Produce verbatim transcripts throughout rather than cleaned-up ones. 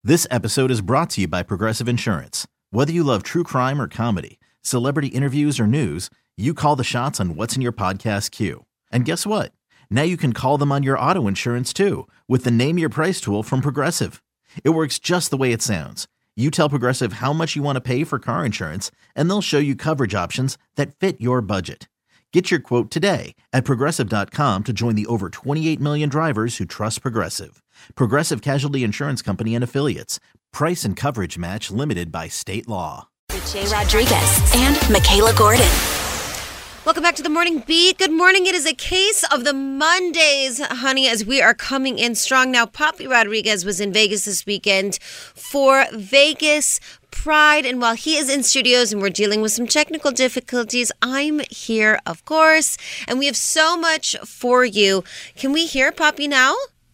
This episode is brought to you by Progressive Insurance. Whether you love true crime or comedy, celebrity interviews or news, you call the shots on what's in your podcast queue. And guess what? Now you can call them on your auto insurance too with the Name Your Price tool from Progressive. It works just the way it sounds. You tell Progressive how much you want to pay for car insurance, and they'll show you coverage options that fit your budget. Get your quote today at Progressive dot com to join the over twenty-eight million drivers who trust Progressive. Progressive Casualty Insurance Company and Affiliates. Price and coverage match limited by state law. Jay Rodriguez and Michaela Gordon. Welcome back to the Morning Beat. Good morning. It is a case of the Mondays, honey, as we are coming in strong. Now, Papi Rodriguez was in Vegas this weekend for Vegas Pride. And while he is in studios and we're dealing with some technical difficulties, I'm here, of course. And we have so much for you. Can we hear Papi now?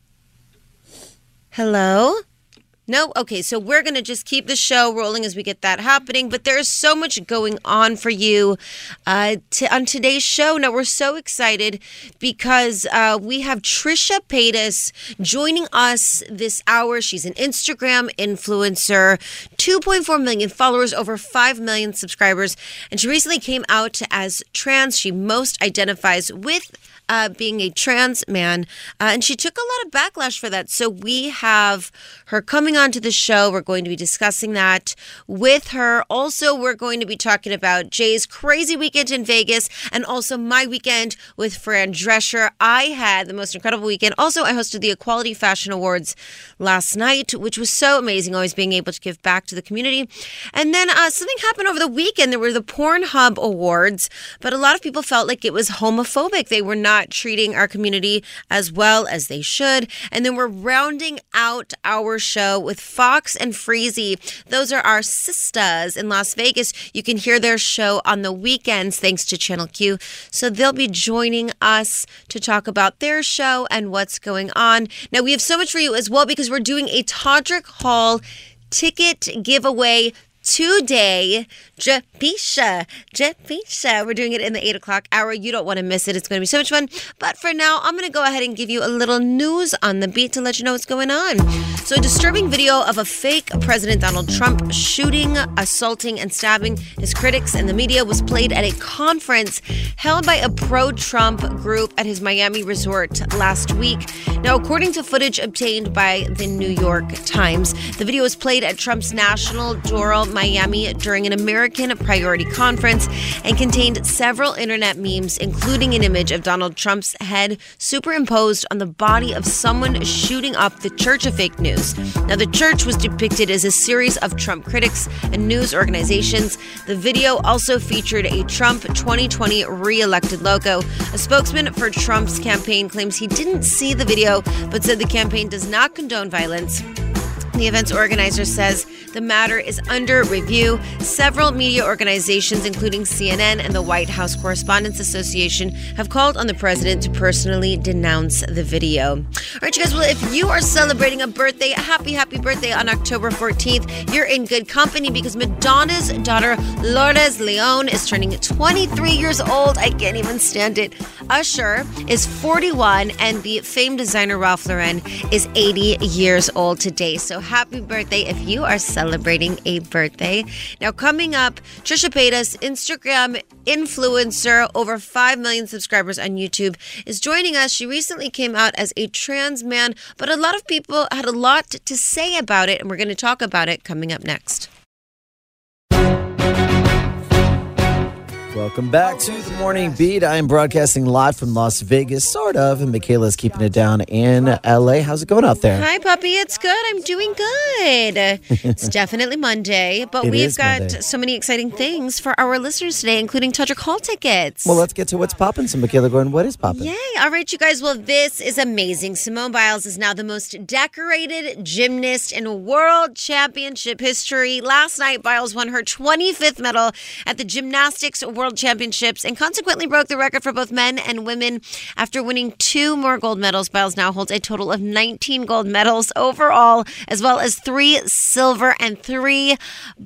Hello? No? Okay, so we're going to just keep the show rolling as we get that happening. But there's so much going on for you uh, t- on today's show. Now, we're so excited because uh, we have Trisha Paytas joining us this hour. She's an Instagram influencer, two point four million followers, over five million subscribers. And she recently came out as trans. She most identifies with Uh, being a trans man, uh, and she took a lot of backlash for that. So we have her coming onto the show. We're going to be discussing that with her. Also, we're going to be talking about Jay's crazy weekend in Vegas and also my weekend with Fran Drescher. I had the most incredible weekend. Also, I hosted the Equality Fashion Awards last night, which was so amazing, always being able to give back to the community. And then uh, something happened over the weekend. There were the Pornhub Awards, but a lot of people felt like it was homophobic. They were not treating our community as well as they should. And then we're rounding out our show with Fox and Freezy. Those are our sisters in Las Vegas. You can hear their show on the weekends thanks to Channel Q. So they'll be joining us to talk about their show and what's going on. Now, we have so much for you as well because we're doing a Todrick Hall ticket giveaway today. Japisha, Japisha. We're doing it in the eight o'clock hour. You don't want to miss it. It's going to be so much fun. But for now, I'm going to go ahead and give you a little news on the beat to let you know what's going on. So a disturbing video of a fake President Donald Trump shooting, assaulting, and stabbing his critics and the media was played at a conference held by a pro-Trump group at his Miami resort last week. Now, according to footage obtained by the New York Times, the video was played at Trump's National Doral, Miami during an American Priority Conference and contained several internet memes, including an image of Donald Trump's head superimposed on the body of someone shooting up the Church of Fake News. Now, the church was depicted as a series of Trump critics and news organizations. The video also featured a Trump twenty twenty re-elected logo. A spokesman for Trump's campaign claims he didn't see the video, but said the campaign does not condone violence. The event's organizer says the matter is under review. Several media organizations, including C N N and the White House Correspondents Association, have called on the president to personally denounce the video. All right, you guys, well, if you are celebrating a birthday, a happy, happy birthday on October fourteenth, you're in good company because Madonna's daughter, Lourdes Leon, is turning twenty-three years old. I can't even stand it. Usher is forty-one, and the famed designer Ralph Lauren is eighty years old today. So happy birthday if you are celebrating a birthday. Now, coming up, Trisha Paytas, Instagram influencer, over five million subscribers on YouTube, is joining us. She recently came out as a trans man, but a lot of people had a lot to say about it, and we're going to talk about it coming up next. Welcome back to the Morning Beat. I am broadcasting live from Las Vegas, sort of, and Michaela's keeping it down in L A. How's it going out there? Hi, puppy. It's good. I'm doing good. It's definitely Monday, but It we've is got Monday. so many exciting things for our listeners today, including Todrick Hall tickets. Well, let's get to what's popping. So, Michaela, going, what is popping? Yay. All right, you guys. Well, this is amazing. Simone Biles is now the most decorated gymnast in world championship history. Last night, Biles won her twenty-fifth medal at the Gymnastics World World Championships and consequently broke the record for both men and women. After winning two more gold medals, Biles now holds a total of nineteen gold medals overall, as well as three silver and three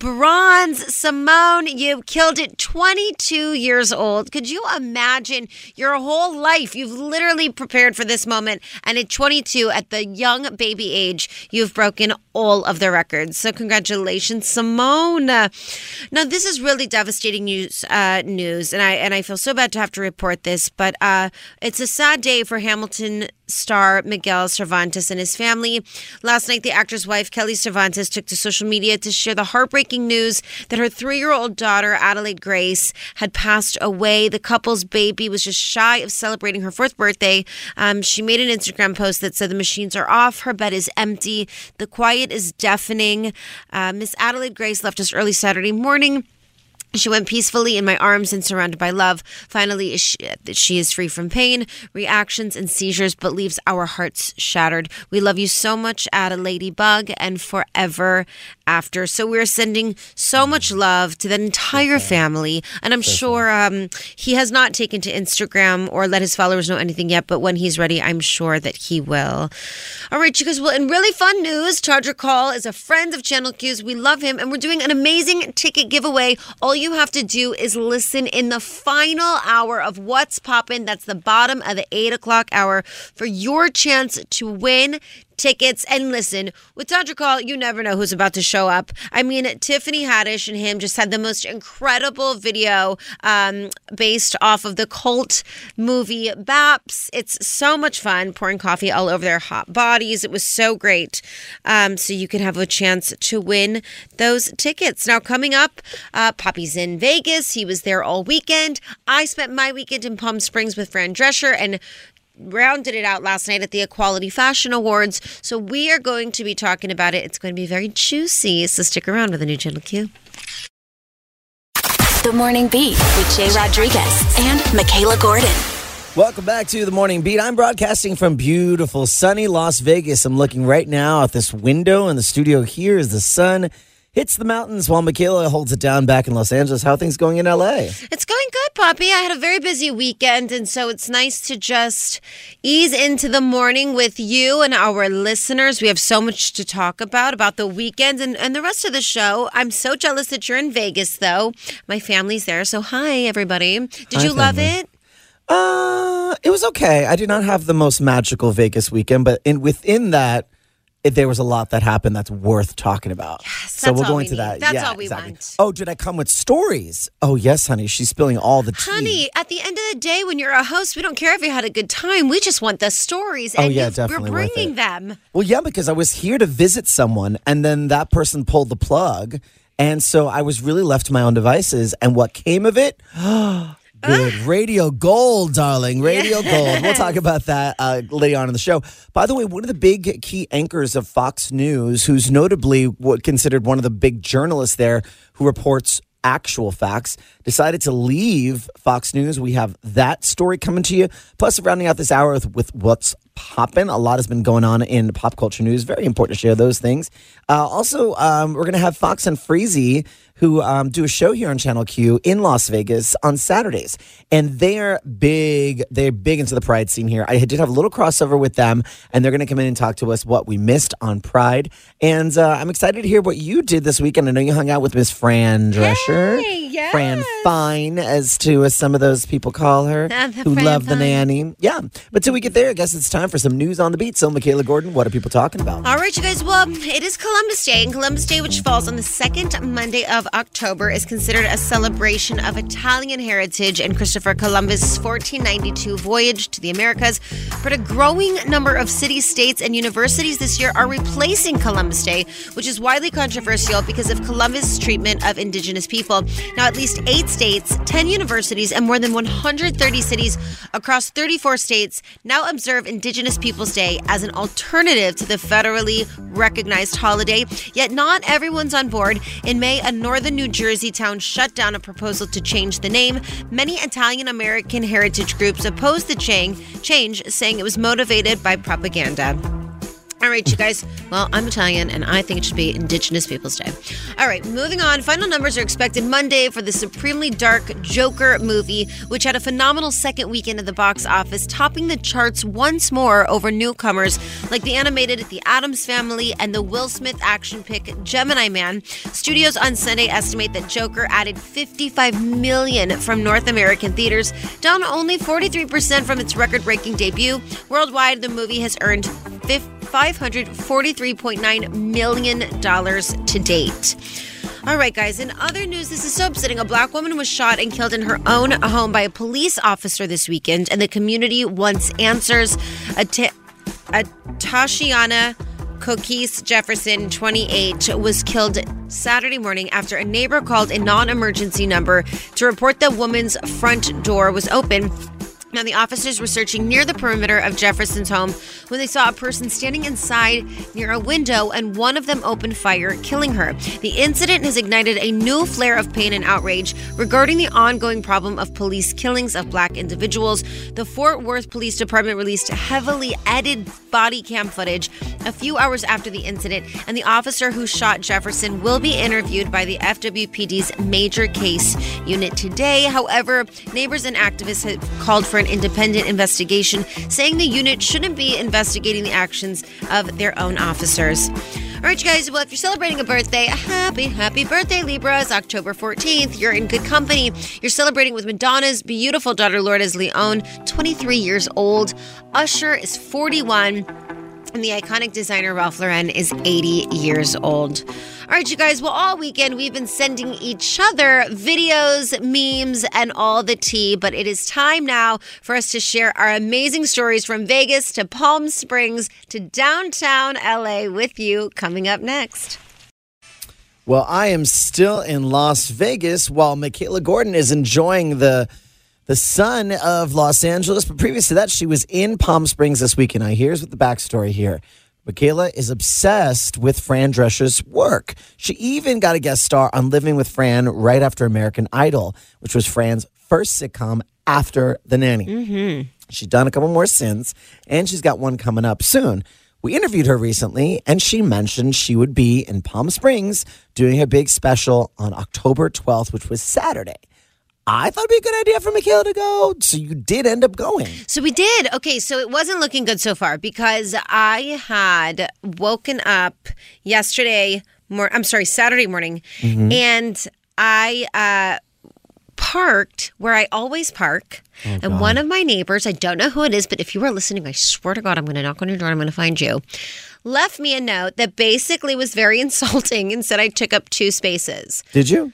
bronze. Simone, you killed it. twenty-two years old. Could you imagine your whole life? You've literally prepared for this moment, and at twenty-two, at the young baby age, you've broken all of the records. So congratulations, Simone. Now, this is really devastating news, uh, news, and I and I feel so bad to have to report this, but uh, it's a sad day for Hamilton star Miguel Cervantes and his family. Last night, the actor's wife, Kelly Cervantes, took to social media to share the heartbreaking news that her three-year-old daughter, Adelaide Grace, had passed away. The couple's baby was just shy of celebrating her fourth birthday. Um, she made an Instagram post that said the machines are off, her bed is empty, the quiet is deafening. Uh, Miss Adelaide Grace left us early Saturday morning. She went peacefully in my arms and surrounded by love. Finally, she, she is free from pain, reactions, and seizures, but leaves our hearts shattered. We love you so much, Ada Ladybug, and forever after. So we're sending so much love to the entire family. And I'm sure um, he has not taken to Instagram or let his followers know anything yet, but when he's ready, I'm sure that he will. All right, you guys. Well, in really fun news, Todrick Hall is a friend of Channel Q's. We love him, and we're doing an amazing ticket giveaway. All you have to do is listen in the final hour of What's Poppin'. That's the bottom of the eight o'clock hour for your chance to win tickets. And listen, with Todrick Hall, you never know who's about to show up. I mean, Tiffany Haddish and him just had the most incredible video um, based off of the cult movie Baps. It's so much fun, pouring coffee all over their hot bodies. It was so great. Um, so you can have a chance to win those tickets. Now, coming up, uh, Poppy's in Vegas. He was there all weekend. I spent my weekend in Palm Springs with Fran Drescher and rounded it out last night at the Equality Fashion Awards. So we are going to be talking about it. It's going to be very juicy. So stick around with the new Channel Q. The Morning Beat with Jay Rodriguez and Michaela Gordon. Welcome back to The Morning Beat. I'm broadcasting from beautiful, sunny Las Vegas. I'm looking right now out this window in the studio here as the sun hits the mountains while Michaela holds it down back in Los Angeles. How are things going in L A? It's going good, Poppy. I had a very busy weekend, and so it's nice to just ease into the morning with you and our listeners. We have so much to talk about, about the weekend and, and the rest of the show. I'm so jealous that you're in Vegas, though. My family's there, so hi, everybody. Did Hi, you love family. it? Uh, it was okay. I did not have the most magical Vegas weekend, but in within that, It, there was a lot that happened that's worth talking about. Yes, so we'll all go we into need. that. That's yeah, all we exactly. want. Oh, did I come with stories? Oh, yes, honey. She's spilling all the tea. Honey, at the end of the day, when you're a host, we don't care if you had a good time. We just want the stories. Oh, and yeah, you've- definitely we're worth bringing it. them. Well, yeah, because I was here to visit someone, and then that person pulled the plug, and so I was really left to my own devices. And what came of it? Good. Radio gold, darling. Radio Yes. gold. We'll talk about that uh, later on in the show. By the way, one of the big key anchors of Fox News, who's notably what considered one of the big journalists there who reports actual facts, decided to leave Fox News. We have that story coming to you. Plus, rounding out this hour with, with What's Poppin'. A lot has been going on in pop culture news. Very important to share those things. Uh, also, um, we're going to have Fox and Freezy, who um, do a show here on Channel Q in Las Vegas on Saturdays. And they're big, they're big into the Pride scene here. I did have a little crossover with them, and they're going to come in and talk to us what we missed on Pride. And uh, I'm excited to hear what you did this weekend. I know you hung out with Miss Fran Drescher. Hey, yes. Fran Fine, as to as some of those people call her, Uh, the who Fran love the Fine. nanny. Yeah. But till we get there, I guess it's time for some news on the beat. So, Michaela Gordon, what are people talking about? All right, you guys. Well, it is Columbus Day, and Columbus Day, which falls on the second Monday of October, is considered a celebration of Italian heritage and Christopher Columbus' fourteen ninety-two voyage to the Americas. But a growing number of cities, states, and universities this year are replacing Columbus Day, which is widely controversial because of Columbus' treatment of indigenous people. Now, at least eight states, ten universities, and more than one hundred thirty cities across thirty-four states now observe Indigenous Peoples Day as an alternative to the federally recognized holiday. Yet not everyone's on board. In May, a northern New Jersey town shut down a proposal to change the name. Many Italian American heritage groups opposed the change, change, saying it was motivated by propaganda. All right, you guys. Well, I'm Italian, and I think it should be Indigenous Peoples Day. All right, moving on. Final numbers are expected Monday for the supremely dark Joker movie, which had a phenomenal second weekend at the box office, topping the charts once more over newcomers like the animated The Addams Family and the Will Smith action pick Gemini Man. Studios on Sunday estimate that Joker added fifty-five million dollars from North American theaters, down only forty-three percent from its record-breaking debut. Worldwide, the movie has earned five hundred forty-three point nine million dollars to date. All right, guys, in other news, this is so upsetting. A black woman was shot and killed in her own home by a police officer this weekend, and the community wants answers. A, t- a Tashiana Cookies Jefferson, twenty-eight, was killed Saturday morning after a neighbor called a non-emergency number to report the woman's front door was open. Now, the officers were searching near the perimeter of Jefferson's home when they saw a person standing inside near a window, and one of them opened fire, killing her. The incident has ignited a new flare of pain and outrage regarding the ongoing problem of police killings of black individuals. The Fort Worth Police Department released heavily edited body cam footage a few hours after the incident, and the officer who shot Jefferson will be interviewed by the F W P D's Major Case Unit today. However, neighbors and activists have called for an independent investigation, saying the unit shouldn't be investigating the actions of their own officers. All right, you guys, well, if you're celebrating a birthday, a happy, happy birthday, Libra. It's October fourteenth. You're in good company. You're celebrating with Madonna's beautiful daughter, Lourdes Leon, twenty-three years old. Usher is forty-one. And the iconic designer Ralph Lauren is eighty years old. All right, you guys, well, all weekend we've been sending each other videos, memes, and all the tea. But it is time now for us to share our amazing stories from Vegas to Palm Springs to downtown L A with you coming up next. Well, I am still in Las Vegas while Michaela Gordon is enjoying the the sun of Los Angeles. But previous to that, she was in Palm Springs this weekend. Now, here's what the backstory here. Michaela is obsessed with Fran Drescher's work. She even got a guest star on Living with Fran right after American Idol, which was Fran's first sitcom after The Nanny. Mm-hmm. She's done a couple more since, and she's got one coming up soon. We interviewed her recently, and she mentioned she would be in Palm Springs doing a big special on October twelfth, which was Saturday. I thought it'd be a good idea for Michaela to go. So you did end up going. So we did. Okay, so it wasn't looking good so far because I had woken up yesterday, mor- I'm sorry, Saturday morning, mm-hmm. and I uh, parked where I always park. Oh, and God. One of my neighbors, I don't know who it is, but if you are listening, I swear to God, I'm going to knock on your door and I'm going to find you, left me a note that basically was very insulting and said I took up two spaces. Did you?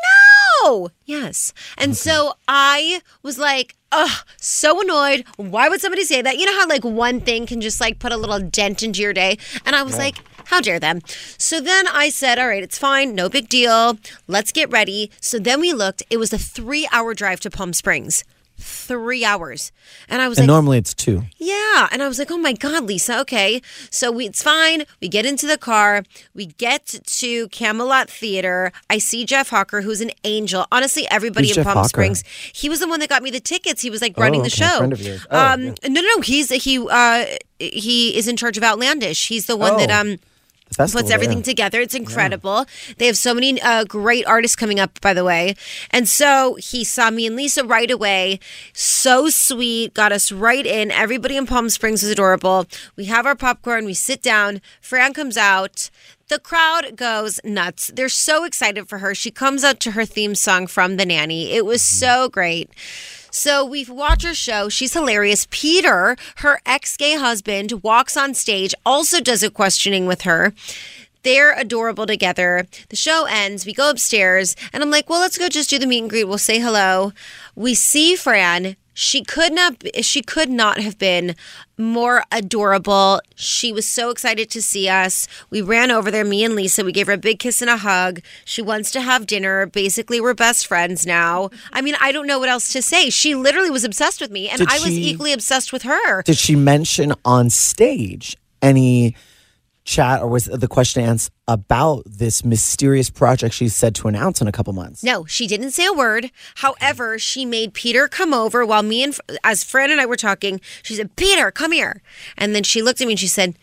No. Yes. And okay. So I was like, ugh, so annoyed. Why would somebody say that? You know how like one thing can just like put a little dent into your day? And I was oh. like, how dare them? So then I said, all right, it's fine. No big deal. Let's get ready. So then we looked. It was a three hour drive to Palm Springs. Three hours. And I was and like... normally it's two. Yeah. And I was like, oh my God, Lisa, okay. So we, it's fine. We get into the car. We get to Camelot Theater. I see Jeff Hawker, who's an angel. Honestly, everybody Who's in Jeff Palm Hawker? Springs. He was the one that got me the tickets. He was like running oh, the okay. show. Friend of yours. Oh, um, yeah. No, no, no. He's, he, uh, he is in charge of Outlandish. He's the one oh. that... um. Festival, puts everything yeah. together. It's incredible. Yeah. They have so many uh, great artists coming up, by the way. And so he saw me and Lisa right away. So sweet. Got us right in. Everybody in Palm Springs was adorable. We have our popcorn. We sit down. Fran comes out. The crowd goes nuts. They're so excited for her. She comes out to her theme song from The Nanny. It was so great. So we watch her show. She's hilarious. Peter, her ex-gay husband, walks on stage, also does a questioning with her. They're adorable together. The show ends. We go upstairs, and I'm like, well, let's go just do the meet and greet. We'll say hello. We see Fran. She could not she could not have been more adorable. She was so excited to see us. We ran over there, me and Lisa. We gave her a big kiss and a hug. She wants to have dinner. Basically, we're best friends now. I mean, I don't know what else to say. She literally was obsessed with me, and Did I was she- equally obsessed with her. Did she mention on stage any chat or was the question asked about this mysterious project she's said to announce in a couple months? No, she didn't say a word. However, she made Peter come over while me and, as Fran and I were talking, she said, Peter, come here. And then she looked at me and she said,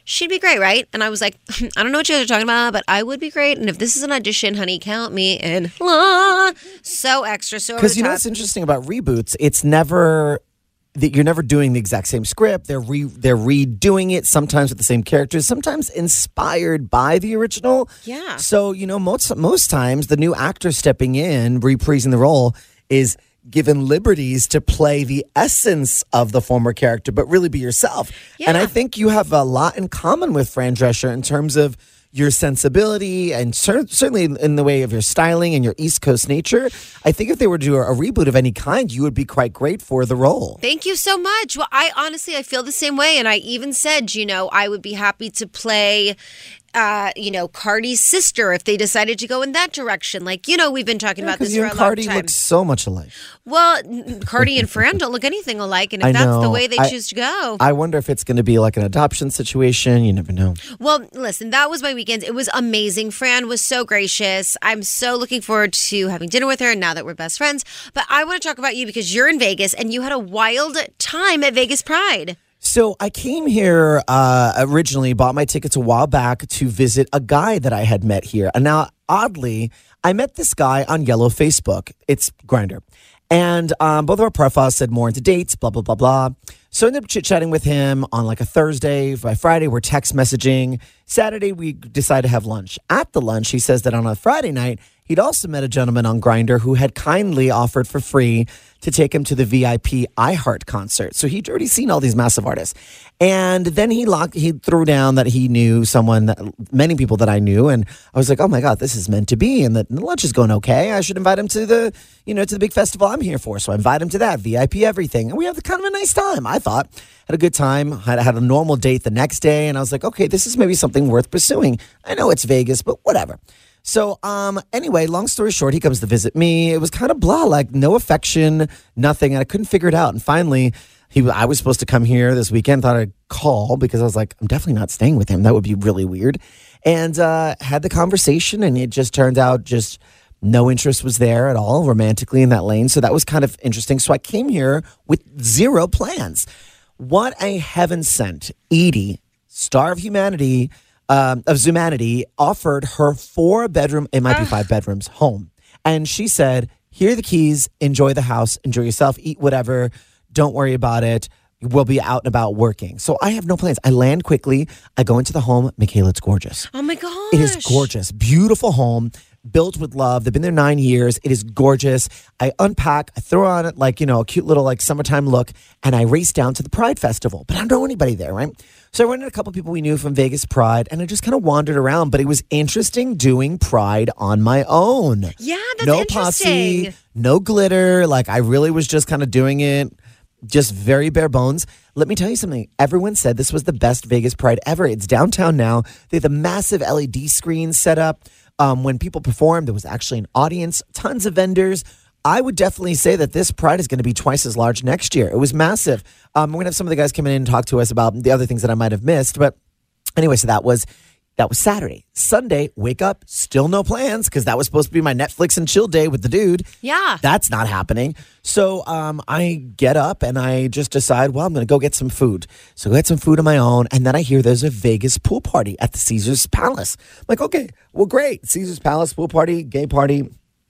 she'd be great, right? And I was like, I don't know what you guys are talking about, but I would be great. And if this is an audition, honey, count me in. Ah, so extra, so over the Because you know top. what's interesting about reboots? It's never that you're never doing the exact same script. They're re, they're redoing it sometimes with the same characters, sometimes inspired by the original. Yeah. So you know most most times the new actor stepping in, reprising the role, is given liberties to play the essence of the former character, but really be yourself. Yeah. And I think you have a lot in common with Fran Drescher in terms of your sensibility and cer- certainly in the way of your styling and your East Coast nature. I think if they were to do a, a reboot of any kind, you would be quite great for the role. Thank you so much. Well, I honestly, I feel the same way. And I even said, you know, I would be happy to play Uh, you know, Cardi's sister if they decided to go in that direction. Like, you know, we've been talking about Because this you for a and long Cardi time. look so much alike. Well, n- Cardi and Fran don't look anything alike, and if I that's the know. way they I- choose to go. I wonder if it's going to be like an adoption situation. You never know. Well, listen, that was my weekend. It was amazing. Fran was so gracious. I'm so looking forward to having dinner with her now that we're best friends. But I want to talk about you because you're in Vegas and you had a wild time at Vegas Pride. So I came here uh, originally, bought my tickets a while back to visit a guy that I had met here. And now, oddly, I met this guy on Yellow Facebook. It's Grindr. And um, both of our profiles said more into dates, blah, blah, blah, blah. So I ended up chit-chatting with him on like a Thursday. By Friday, we're text messaging. Saturday, we decided to have lunch. At the lunch, he says that on a Friday night, he'd also met a gentleman on Grindr who had kindly offered for free to take him to the V I P iHeart concert. So he'd already seen all these massive artists. And then he locked, he threw down that he knew someone, that, many people that I knew. And I was like, oh my God, this is meant to be. And the, the lunch is going okay. I should invite him to the, you know, to the big festival I'm here for. So I invite him to that, V I P everything. And we had kind of a nice time, I thought. Had a good time. Had, had a normal date the next day. And I was like, okay, this is maybe something worth pursuing. I know it's Vegas, but whatever. So, um, anyway, long story short, he comes to visit me. It was kind of blah, like no affection, nothing. And I couldn't figure it out. And finally, he, I was supposed to come here this weekend. Thought I'd call because I was like, I'm definitely not staying with him. That would be really weird. And uh, had the conversation, and it just turned out just no interest was there at all romantically in that lane. So that was kind of interesting. So I came here with zero plans. What a heaven sent. Edie, star of humanity, Um, of Zumanity, offered her four bedroom, it might be five bedrooms, home. And she said, here are the keys, enjoy the house, enjoy yourself, eat whatever, don't worry about it. We'll be out and about working. So I have no plans. I land quickly. I go into the home. Michaela, it's gorgeous. Oh my gosh. It is gorgeous. Beautiful home. Built with love. They've been there nine years. It is gorgeous. I unpack, I throw on it like, you know, a cute little like summertime look, and I race down to the Pride Festival. But I don't know anybody there, right? So I ran into a couple people we knew from Vegas Pride, and I just kind of wandered around. But it was interesting doing Pride on my own. Yeah, that's no interesting. posse, no glitter. Like I really was just kind of doing it, just very bare bones. Let me tell you something. Everyone said this was the best Vegas Pride ever. It's downtown now. They have the massive L E D screens set up. Um, when people performed, there was actually an audience, tons of vendors. I would definitely say that this Pride is going to be twice as large next year. It was massive. Um, we're going to have some of the guys come in and talk to us about the other things that I might have missed. But anyway, so that was that was Saturday. Sunday, wake up, still no plans because that was supposed to be my Netflix and chill day with the dude. Yeah. That's not happening. So um, I get up and I just decide, well, I'm going to go get some food. So go get some food on my own. And then I hear there's a Vegas pool party at the Caesars Palace. I'm like, okay, well, great. Caesars Palace pool party, gay party,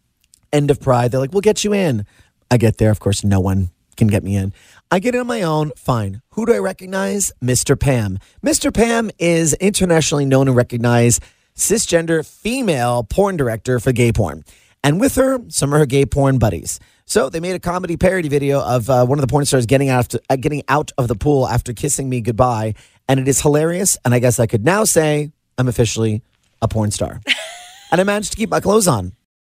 end of Pride. They're like, we'll get you in. I get there. Of course, no one can get me in. I get in on my own. Fine. Who do I recognize? Mister Pam. Mister Pam is internationally known and recognized cisgender female porn director for gay porn. And with her, some of her gay porn buddies. So they made a comedy parody video of uh, one of the porn stars getting out, to, uh, getting out of the pool after kissing me goodbye. And it is hilarious. And I guess I could now say I'm officially a porn star. And I managed to keep my clothes on.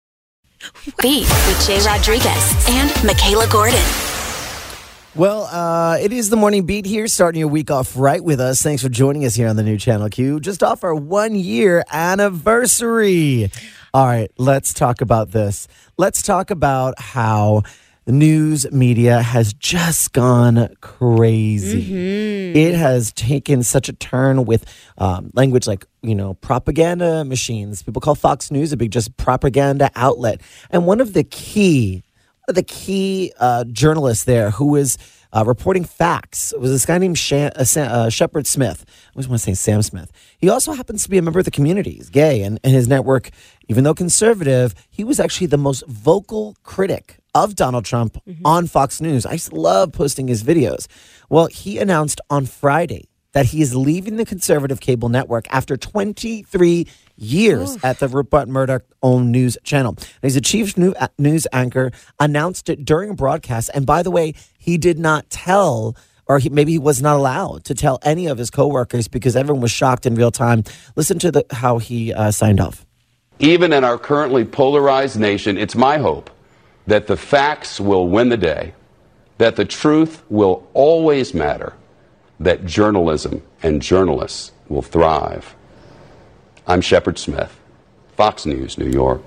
Beat with Jay Rodriguez and Michaela Gordon. Well, uh, it is the morning beat here, starting your week off right with us. Thanks for joining us here on the new Channel Q, just off our one-year anniversary. All right, let's talk about this. Let's talk about how the news media has just gone crazy. Mm-hmm. It has taken such a turn with um, language like, you know, propaganda machines. People call Fox News a big just propaganda outlet. And one of the key... the key uh, journalist there who was uh, reporting facts. It was this guy named Sha- uh, Sa- uh, Shepard Smith. I always want to say Sam Smith. He also happens to be a member of the community. He's gay, and, and his network, even though conservative, he was actually the most vocal critic of Donald Trump mm-hmm. on Fox News. I used to love posting his videos. Well, he announced on Friday that he is leaving the conservative cable network after twenty-three years Oof. at the Rupert Murdoch-owned news channel. And he's a chief new, uh, news anchor, announced it during a broadcast. And by the way, he did not tell, or he, maybe he was not allowed to tell any of his coworkers because everyone was shocked in real time. Listen to the, how he uh, signed off. Even in our currently polarized nation, it's my hope that the facts will win the day, that the truth will always matter, that journalism and journalists will thrive. I'm Shepard Smith, Fox News, New York.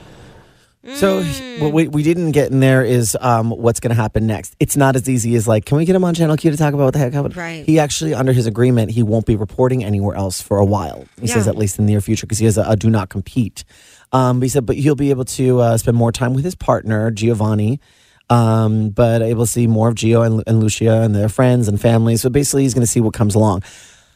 So what we, we didn't get in there is um, what's going to happen next. It's not as easy as like, can we get him on Channel Q to talk about what the heck happened? Right. He actually, under his agreement, he won't be reporting anywhere else for a while. He Yeah. says at least in the near future because he has a, a do not compete. Um, he said, but he'll be able to uh, spend more time with his partner, Giovanni, um, but able to see more of Gio and, and Lucia and their friends and family. So basically, he's going to see what comes along.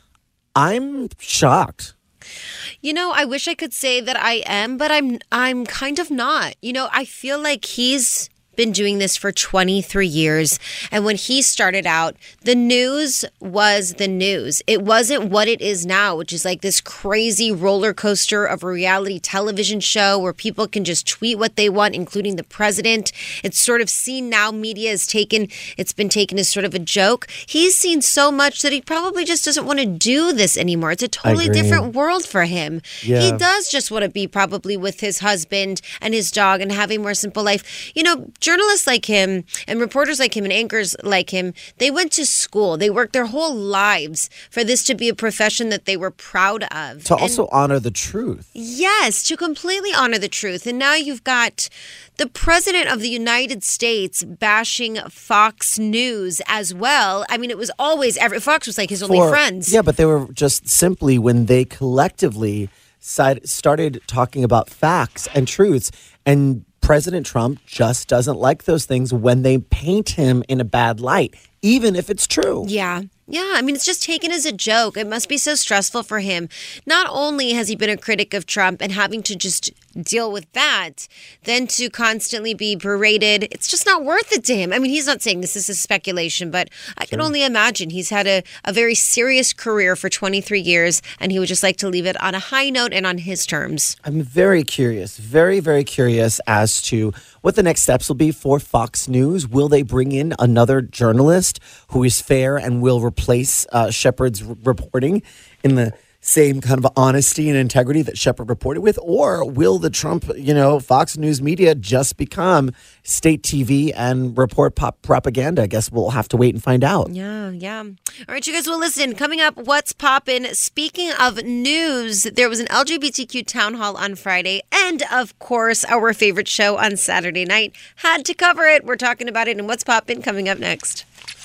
I'm shocked. You know, I wish I could say that I am, but I'm I'm kind of not. You know, I feel like he's been doing this for twenty-three years. And when he started out, the news was the news. It wasn't what it is now, which is like this crazy roller coaster of a reality television show where people can just tweet what they want, including the president. It's sort of seen now, media is taken, it's been taken as sort of a joke. He's seen so much that he probably just doesn't want to do this anymore. It's a totally different world for him. Yeah. He does just want to be probably with his husband and his dog and having a more simple life. You know, journalists like him and reporters like him and anchors like him, they went to school. They worked their whole lives for this to be a profession that they were proud of. To And also honor the truth. yes, to completely honor the truth. And now you've got the president of the United States bashing Fox News as well. I mean, it was always, every, Fox was like his only For- friends. Yeah, but they were just simply when they collectively side, started talking about facts and truths, and President Trump just doesn't like those things when they paint him in a bad light, even if it's true. Yeah. Yeah, I mean, it's just taken as a joke. It must be so stressful for him. Not only has he been a critic of Trump and having to just deal with that, then to constantly be berated, it's just not worth it to him. I mean, he's not saying this, this is speculation, but I can only imagine he's had a, a very serious career for twenty-three years, and he would just like to leave it on a high note and on his terms. I'm very curious, very, very curious as to what the next steps will be for Fox News. Will they bring in another journalist who is fair and will replace uh, Shepard's r- reporting in the same kind of honesty and integrity that Shepard reported with? Or will the Trump, you know, Fox News media just become state T V and report pop propaganda? I guess we'll have to wait and find out. Yeah, yeah. All right, you guys will listen. Coming up, what's poppin'? Speaking of news, there was an L G B T Q town hall on Friday. And of course, our favorite show on Saturday night. Had to cover it. We're talking about it and what's poppin' coming up next.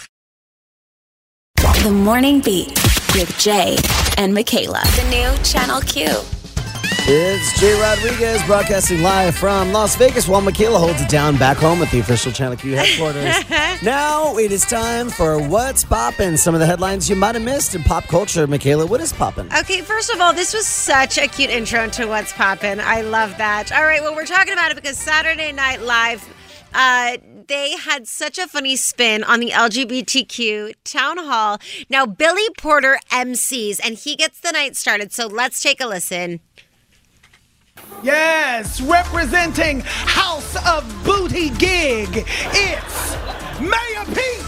The Morning Beat with Jay and Michaela. The new Channel Q. It's Jay Rodriguez broadcasting live from Las Vegas while Michaela holds it down back home at the official Channel Q headquarters. Now it is time for What's Poppin'. Some of the headlines you might have missed in pop culture. Michaela, what is poppin'? Okay, first of all, this was such a cute intro to What's Poppin'. I love that. All right, well, we're talking about it because Saturday Night Live, uh, they had such a funny spin on the L G B T Q town hall. Now, Billy Porter M Cs, and he gets the night started, so let's take a listen. Yes, representing House of Booty Gig, it's Mayor Pete.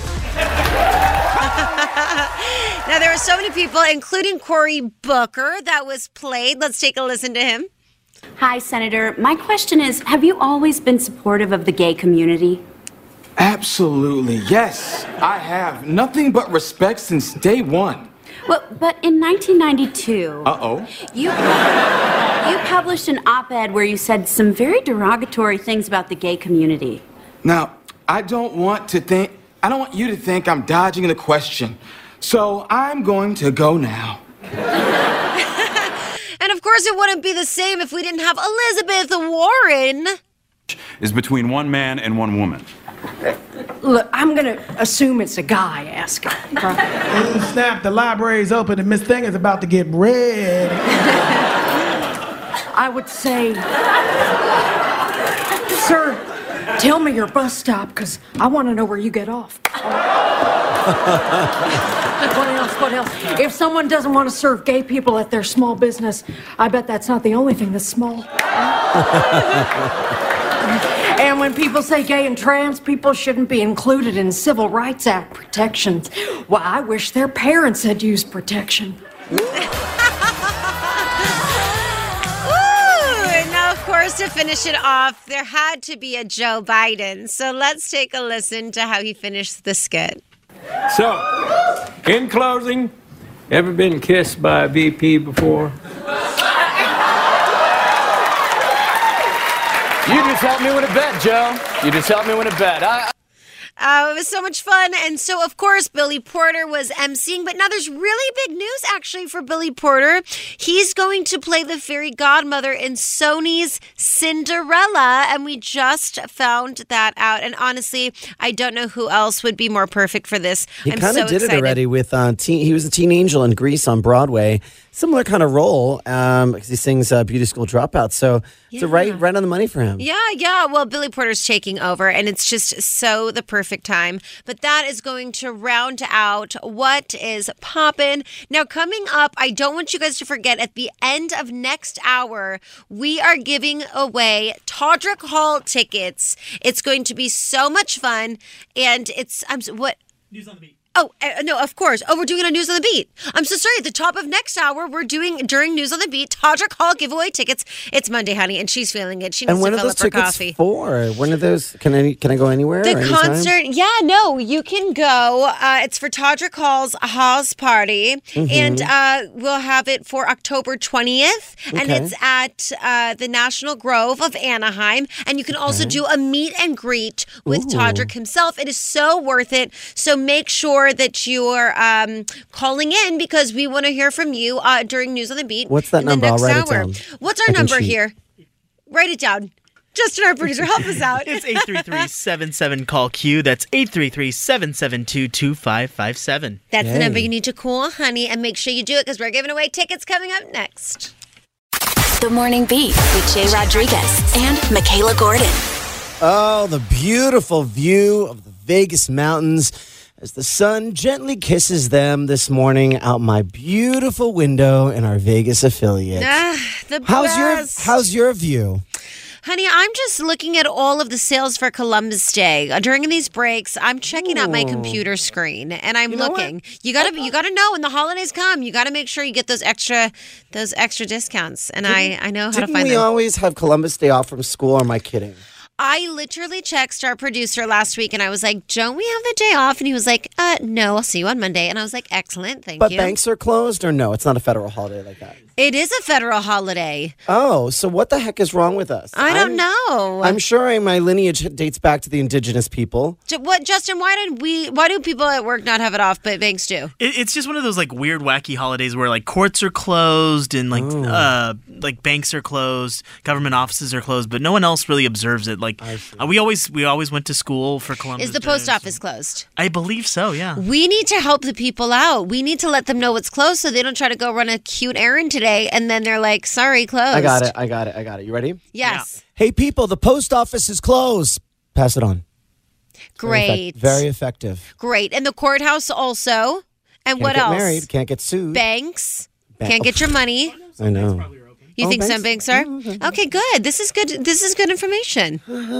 Now, there were so many people, including Cory Booker, that was played. Let's take a listen to him. Hi, Senator. My question is, have you always been supportive of the gay community? Absolutely, yes. I have nothing but respect since day one. Well, but in nineteen ninety-two, Uh-oh. you you published an op-ed where you said some very derogatory things about the gay community. Now, I don't want to think, I don't want you to think I'm dodging the question. So I'm going to go now. And of course, it wouldn't be the same if we didn't have Elizabeth Warren. Is between one man and one woman. Look, I'm going to assume it's a guy asking. Oh, snap, the library's open and Miss Thing is about to get red. I would say, sir, tell me your bus stop, because I want to know where you get off. What else, what else? If someone doesn't want to serve gay people at their small business, I bet that's not the only thing that's small. And when people say gay and trans people shouldn't be included in Civil Rights Act protections, well, I wish their parents had used protection. Of course, to finish it off, there had to be a Joe Biden. So let's take a listen to how he finished the skit. So, in closing, ever been kissed by a V P before? You just helped me win a bet, Joe. You just helped me win a bet. I- Uh, it was so much fun. And so, of course, Billy Porter was emceeing. But now there's really big news, actually, for Billy Porter. He's going to play the fairy godmother in Sony's Cinderella. And we just found that out. And honestly, I don't know who else would be more perfect for this. He I'm kind of so did excited. it already with, uh, teen, he was a teen angel in Grease on Broadway. Similar kind of role um, because he sings uh, Beauty School Dropout. So it's a right, right on the money for him. Yeah, yeah. Well, Billy Porter's taking over, and it's just so the perfect time. But that is going to round out what is poppin'. Now, coming up, I don't want you guys to forget, at the end of next hour, we are giving away Todrick Hall tickets. It's going to be so much fun, and it's I'm what News on the Beat. Oh, uh, no, of course. Oh, we're doing it on News on the Beat. I'm so sorry. At the top of next hour, we're doing, during News on the Beat, Todrick Hall giveaway tickets. It's Monday, honey, and she's feeling it. She needs And when to are fill those up her tickets coffee. for? When are those? Can I can I go anywhere? The or anytime? concert, yeah, no, you can go. Uh, it's for Todrick Hall's Haas Party, Mhm. and uh, we'll have it for October twentieth, and Okay. it's at uh, the National Grove of Anaheim. And you can also Okay. do a meet and greet with Ooh. Todrick himself. It is so worth it. So make sure that you're um, calling in, because we want to hear from you uh, during News on the Beat. What's that in number? The I'll next write it hour. down. What's I our can number cheat. here? Write it down. Justin, our producer, help us out. It's eight three three, seven seven, call Q. That's eight three three, seven seven two, two five five seven. That's the number you need to call, honey, and make sure you do it, because we're giving away tickets coming up next. The Morning Beat with Jay Rodriguez and Michaela Gordon. Oh, the beautiful view of the Vegas mountains as the sun gently kisses them this morning out my beautiful window in our Vegas affiliate. Ah, the how's best. your How's your view? Honey, I'm just looking at all of the sales for Columbus Day. Uh, During these breaks, I'm checking out my Ooh. computer screen, and I'm You know looking. You gotta, you gotta know when the holidays come. You gotta make sure you get those extra, those extra discounts. And I, I know how to Didn't find we them. always have Columbus Day off from school, or am I kidding? I literally texted our producer last week, and I was like, "Don't we have the day off?" And he was like, "Uh, no, I'll see you on Monday." And I was like, "Excellent, thank But you." banks are closed, or no? It's not a federal holiday like that. It is a federal holiday. Oh, so what the heck is wrong with us? I don't I'm- know. I'm sure I, my lineage dates back to the indigenous people. Ju- What, Justin? Why did we? Why do people at work not have it off, but banks do? It, it's just one of those like weird, wacky holidays where like courts are closed and like uh like banks are closed, government offices are closed, but no one else really observes it. Like uh, we always we always went to school for Columbus. Is the Day, post so- office closed? I believe so. Yeah. We need to help the people out. We need to let them know it's closed, so they don't try to go run a cute errand today, and then they're like, "Sorry, closed." I got it. I got it. I got it. You ready? Yes. Hey, people, the post office is closed. Pass it on. Very effect- Great. Very effective. Great. And the courthouse also. And Can't what get else? married. Can't get sued. Banks. Ba- Can't get your money. I know. You Oh, think some banks- banks are? Okay, good. This is good. This is good information.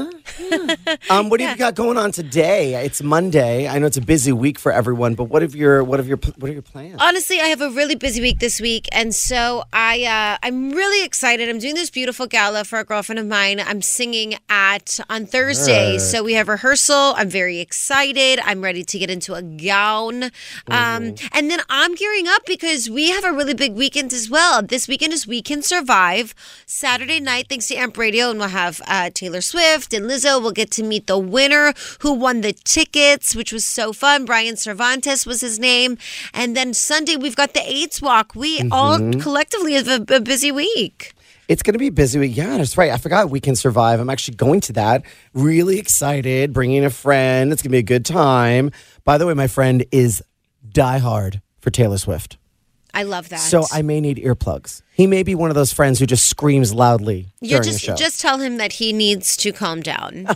Um, what have you got going on today? It's Monday. I know it's a busy week for everyone, but what have your what have your what are your plans? Honestly, I have a really busy week this week, and so I uh, I'm really excited. I'm doing this beautiful gala for a girlfriend of mine. I'm singing at on Thursday, Good. so we have rehearsal. I'm very excited. I'm ready to get into a gown, um, and then I'm gearing up because we have a really big weekend as well. This weekend is We Can Survive. Saturday night, thanks to Amp Radio, and we'll have uh, Taylor Swift and Lizzo. We'll get to meet the winner who won the tickets, which was so fun. Brian Cervantes was his name. And then Sunday, we've got the AIDS Walk. We all Mhm. collectively have a, a busy week. It's going to be a busy week. Yeah, that's right. I forgot We Can Survive. I'm actually going to that. Really excited. Bringing a friend. It's going to be a good time. By the way, my friend is diehard for Taylor Swift. I love that. So I may need earplugs. He may be one of those friends who just screams loudly You're during just, the show. Just tell him that he needs to calm down.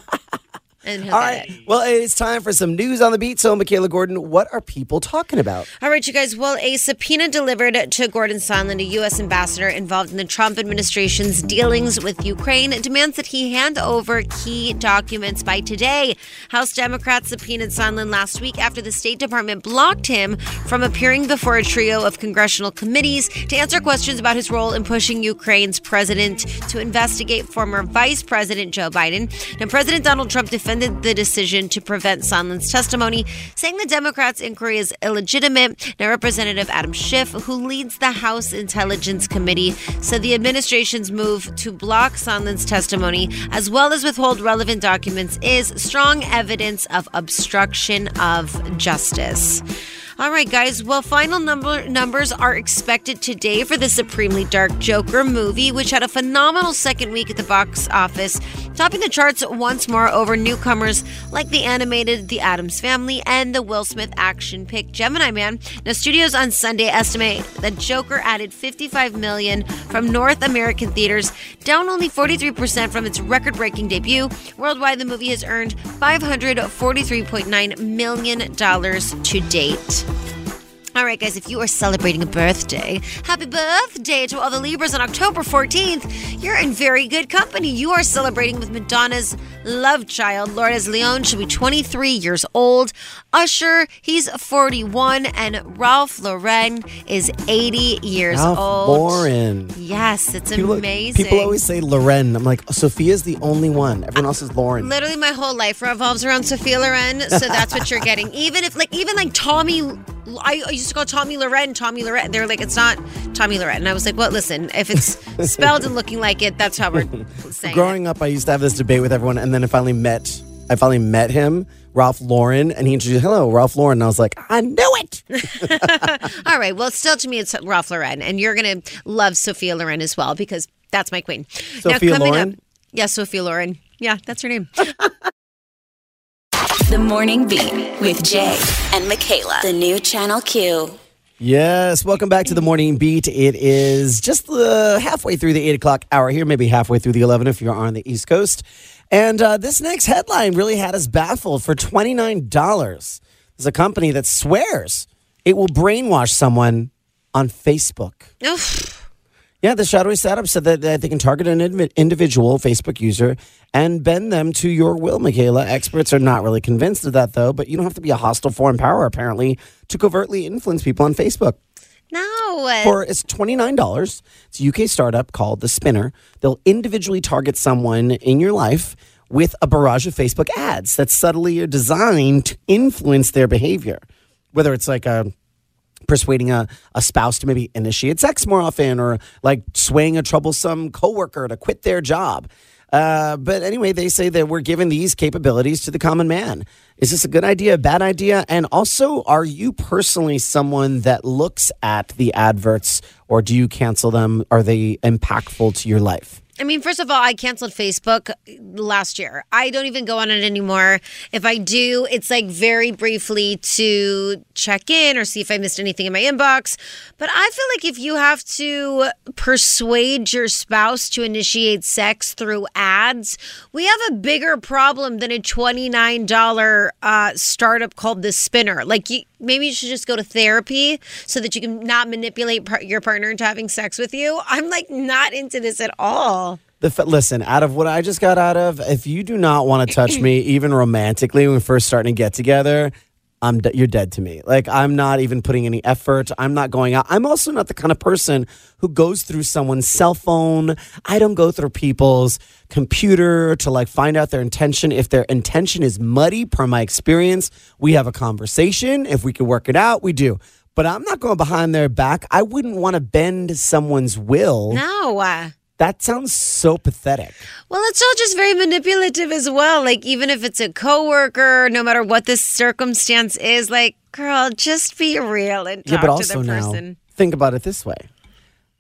And he'll All get right. it. Well, it's time for some news on the beat. So, Michaela Gordon, what are people talking about? All right, you guys. Well, a subpoena delivered to Gordon Sondland, a U S ambassador involved in the Trump administration's dealings with Ukraine, demands that he hand over key documents by today. House Democrats subpoenaed Sondland last week after the State Department blocked him from appearing before a trio of congressional committees to answer questions about his role in pushing Ukraine's president to investigate former Vice President Joe Biden. Now, President Donald Trump defended the decision to prevent Sondland's testimony, saying the Democrats' inquiry is illegitimate. Now, Representative Adam Schiff, who leads the House Intelligence Committee, said the administration's move to block Sondland's testimony, as well as withhold relevant documents, is strong evidence of obstruction of justice. All right, guys. Well, final number numbers are expected today for the Supremely Dark Joker movie, which had a phenomenal second week at the box office, topping the charts once more over newcomers like the animated The Addams Family and the Will Smith action pick Gemini Man. Now, studios on Sunday estimate that Joker added fifty-five million dollars from North American theaters, down only forty-three percent from its record-breaking debut. Worldwide, the movie has earned five hundred forty-three point nine million dollars to date. All right, guys, if you are celebrating a birthday, happy birthday to all the Libras on October fourteenth. You're in very good company. You are celebrating with Madonna's love child. Lourdes Leon should be twenty-three years old. Usher, he's forty-one. And Ralph Lauren is eighty years Ralph old. Lauren. Yes, it's People, amazing. people always say Loren. I'm like, Sophia's the only one. Everyone else is Lauren. Literally, my whole life revolves around Sophia Loren, so that's what you're getting. Even if, like, even like Tommy, I, I used to call Tommy Loren, Tommy Loren. They were like, it's not Tommy Loren. And I was like, well, listen, if it's spelled and looking like it, that's how we're saying Growing it. up, I used to have this debate with everyone, and then I finally met, I finally met him, Ralph Lauren, and he introduced, hello, Ralph Lauren. And I was like, I knew it. All right. Well, still to me, it's Ralph Lauren, and you're gonna love Sophia Loren as well because that's my queen. Sophia now, coming Loren? Up, yeah, Sophia Loren. Yeah, that's her name. The Morning Beat with Jay and Michaela. The new Channel Q. Yes, welcome back to the Morning Beat. It is just uh, halfway through the eight o'clock hour here, maybe halfway through the eleven if you're on the East Coast. And uh, this next headline really had us baffled. For twenty-nine dollars, there's a company that swears it will brainwash someone on Facebook. Oof. Yeah, the shadowy startup said that, that they can target an inv- individual Facebook user and bend them to your will, Michaela. Experts are not really convinced of that, though, but you don't have to be a hostile foreign power, apparently, to covertly influence people on Facebook. No. For it's twenty-nine dollars. It's a U K startup called The Spinner. They'll individually target someone in your life with a barrage of Facebook ads that subtly are designed to influence their behavior. Whether it's like a persuading a, a spouse to maybe initiate sex more often, or like swaying a troublesome coworker to quit their job. Uh, but anyway, they say that we're giving these capabilities to the common man. Is this a good idea, a bad idea? And also, are you personally someone that looks at the adverts, or do you cancel them? Are they impactful to your life? I mean, first of all, I canceled Facebook last year. I don't even go on it anymore. If I do, it's like very briefly to check in or see if I missed anything in my inbox. But I feel like if you have to persuade your spouse to initiate sex through ads, we have a bigger problem than a twenty-nine dollars uh, startup called The Spinner. Like, you, maybe you should just go to therapy so that you can not manipulate par- your partner into having sex with you. I'm like not into this at all. The f- listen, out of what I just got out of, if you do not want to touch me, even romantically, when we're first starting to get together, I'm de- you're dead to me. Like, I'm not even putting any effort. I'm not going out. I'm also not the kind of person who goes through someone's cell phone. I don't go through people's computer to like find out their intention. If their intention is muddy, per my experience, we have a conversation. If we can work it out, we do. But I'm not going behind their back. I wouldn't want to bend someone's will. No. Uh, That sounds so pathetic. Well, it's all just very manipulative as well. Like, even if it's a coworker, no matter what the circumstance is, like, girl, just be real and talk yeah, but to also the now, person. think about it this way.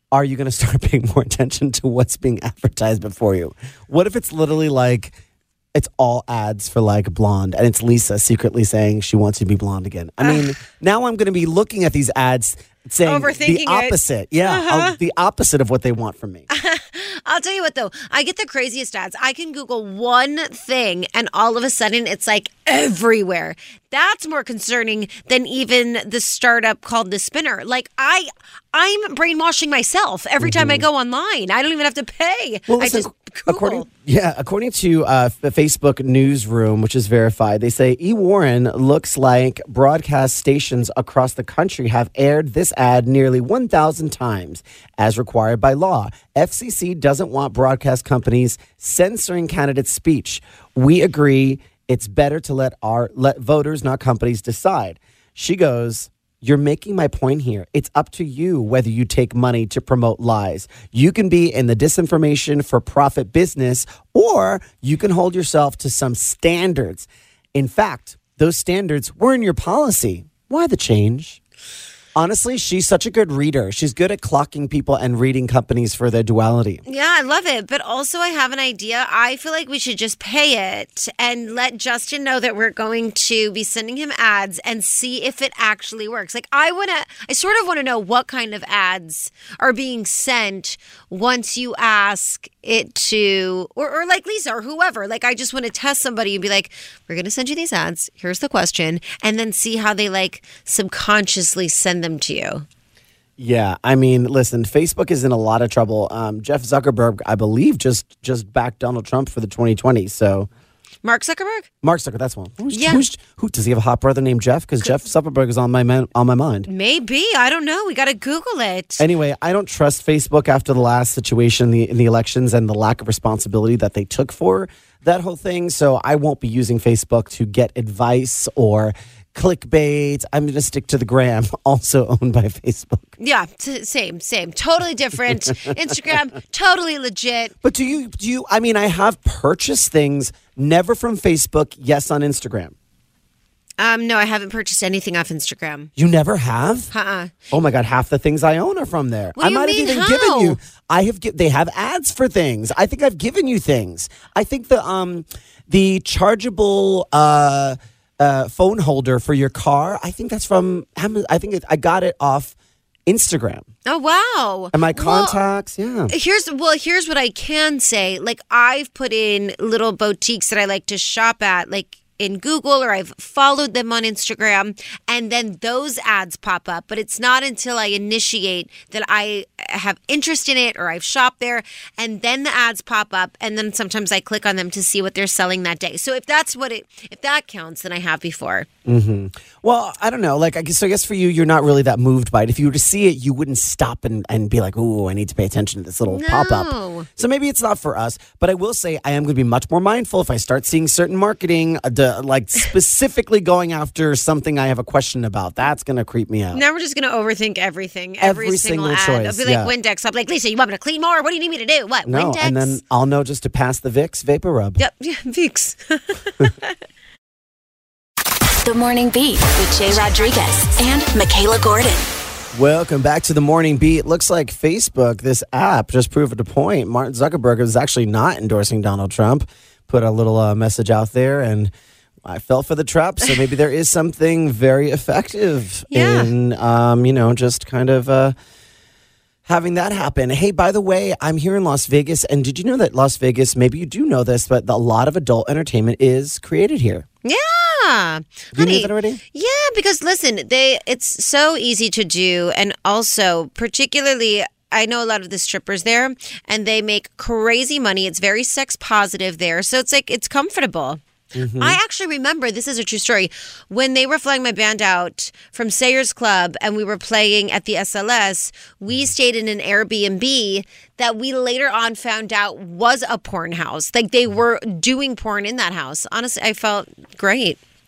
are you going to start paying more attention to what's being advertised before you? What if it's literally like, it's all ads for like blonde and it's Lisa secretly saying she wants you to be blonde again? I mean, now I'm going to be looking at these ads saying the opposite. It. Yeah, uh-huh. the opposite of what they want from me. I'll tell you what, though. I get the craziest ads. I can Google one thing, and all of a sudden, it's like everywhere. That's more concerning than even the startup called The Spinner. Like, I, I'm brainwashing myself every time mm-hmm. I go online. I don't even have to pay. Well, listen, I just Google. According, yeah, according to uh, the Facebook Newsroom, which is verified, they say E. Warren looks like broadcast stations across the country have aired this ad nearly one thousand times, as required by law. F C C doesn't want broadcast companies censoring candidates' speech. We agree it's better to let our let voters, not companies, decide. She goes, you're making my point here. It's up to you whether you take money to promote lies. You can be in the disinformation for profit business, or you can hold yourself to some standards. In fact, those standards were in your policy. Why the change? Honestly, she's such a good reader. She's good at clocking people and reading companies for their duality. Yeah, I love it. But also, I have an idea. I feel like we should just pay it and let Justin know that we're going to be sending him ads and see if it actually works. Like, I want to, I sort of want to know what kind of ads are being sent once you ask it to, or, or like Lisa or whoever. Like, I just want to test somebody and be like, we're going to send you these ads. Here's the question. And then see how they like subconsciously send them to you. Yeah, I mean, listen, Facebook is in a lot of trouble. Um, Jeff Zuckerberg, I believe, just just backed Donald Trump for the twenty twenty. So, Mark Zuckerberg? Mark Zuckerberg, that's one. Who's, yeah. Who's, who does he have a hot brother named Jeff? Because Jeff Zuckerberg is on my man, on my mind. Maybe, I don't know. We got to Google it. Anyway, I don't trust Facebook after the last situation in the, in the elections and the lack of responsibility that they took for that whole thing. So I won't be using Facebook to get advice or clickbait. I'm going to stick to the gram, also owned by Facebook. Yeah, t- same, same. Totally different. Instagram, totally legit. But do you, do you, I mean, I have purchased things, never from Facebook, yes on Instagram. Um, no, I haven't purchased anything off Instagram. You never have? Uh-uh. Oh my God, half the things I own are from there. What do I you might mean, have even how? given you. I have. They have ads for things. I think I've given you things. I think the um the chargeable uh uh phone holder for your car. I think that's from Amazon. I think it, I got it off Instagram. Oh, wow. And my contacts, well, yeah. Here's well, here's what I can say. Like, I've put in little boutiques that I like to shop at, like in Google, or I've followed them on Instagram, and then those ads pop up. But it's not until I initiate that I have interest in it or I've shopped there, and then the ads pop up, and then sometimes I click on them to see what they're selling that day. So if that's what it, if that counts, then I have before. Mm-hmm. Well, I don't know. Like, I guess, so I guess for you, you're not really that moved by it. If you were to see it, you wouldn't stop and, and be like, "Ooh, I need to pay attention to this little No. pop-up." So maybe it's not for us. But I will say I am going to be much more mindful if I start seeing certain marketing, uh, to, like specifically going after something I have a question about. That's going to creep me out. Now we're just going to overthink everything. Every, Every single, single ad. choice, I'll be like, yeah. Windex. I'll be like, Lisa, you want me to clean more? What do you need me to do? What, No, Windex? and then I'll know just to pass the Vicks Vapor Rub. Yep, yeah, Vicks. The Morning Beat with Jay Rodriguez and Michaela Gordon. Welcome back to the Morning Beat. Looks like Facebook, this app, just proved a point. Mark Zuckerberg is actually not endorsing Donald Trump. Put a little uh, message out there, and I fell for the trap. So maybe there is something very effective Yeah. in, um, you know, just kind of uh, having that happen. Hey, by the way, I'm here in Las Vegas, and did you know that Las Vegas, maybe you do know this, but a lot of adult entertainment is created here. Yeah. You knew that already? Yeah, because listen, they it's so easy to do, and also particularly I know a lot of the strippers there, and they make crazy money. It's very sex positive there, so it's like it's comfortable. Mm-hmm. I actually remember, this is a true story, when they were flying my band out from Sayers Club and we were playing at the S L S, we stayed in an Airbnb that we later on found out was a porn house. Like, they were doing porn in that house. Honestly, I felt great.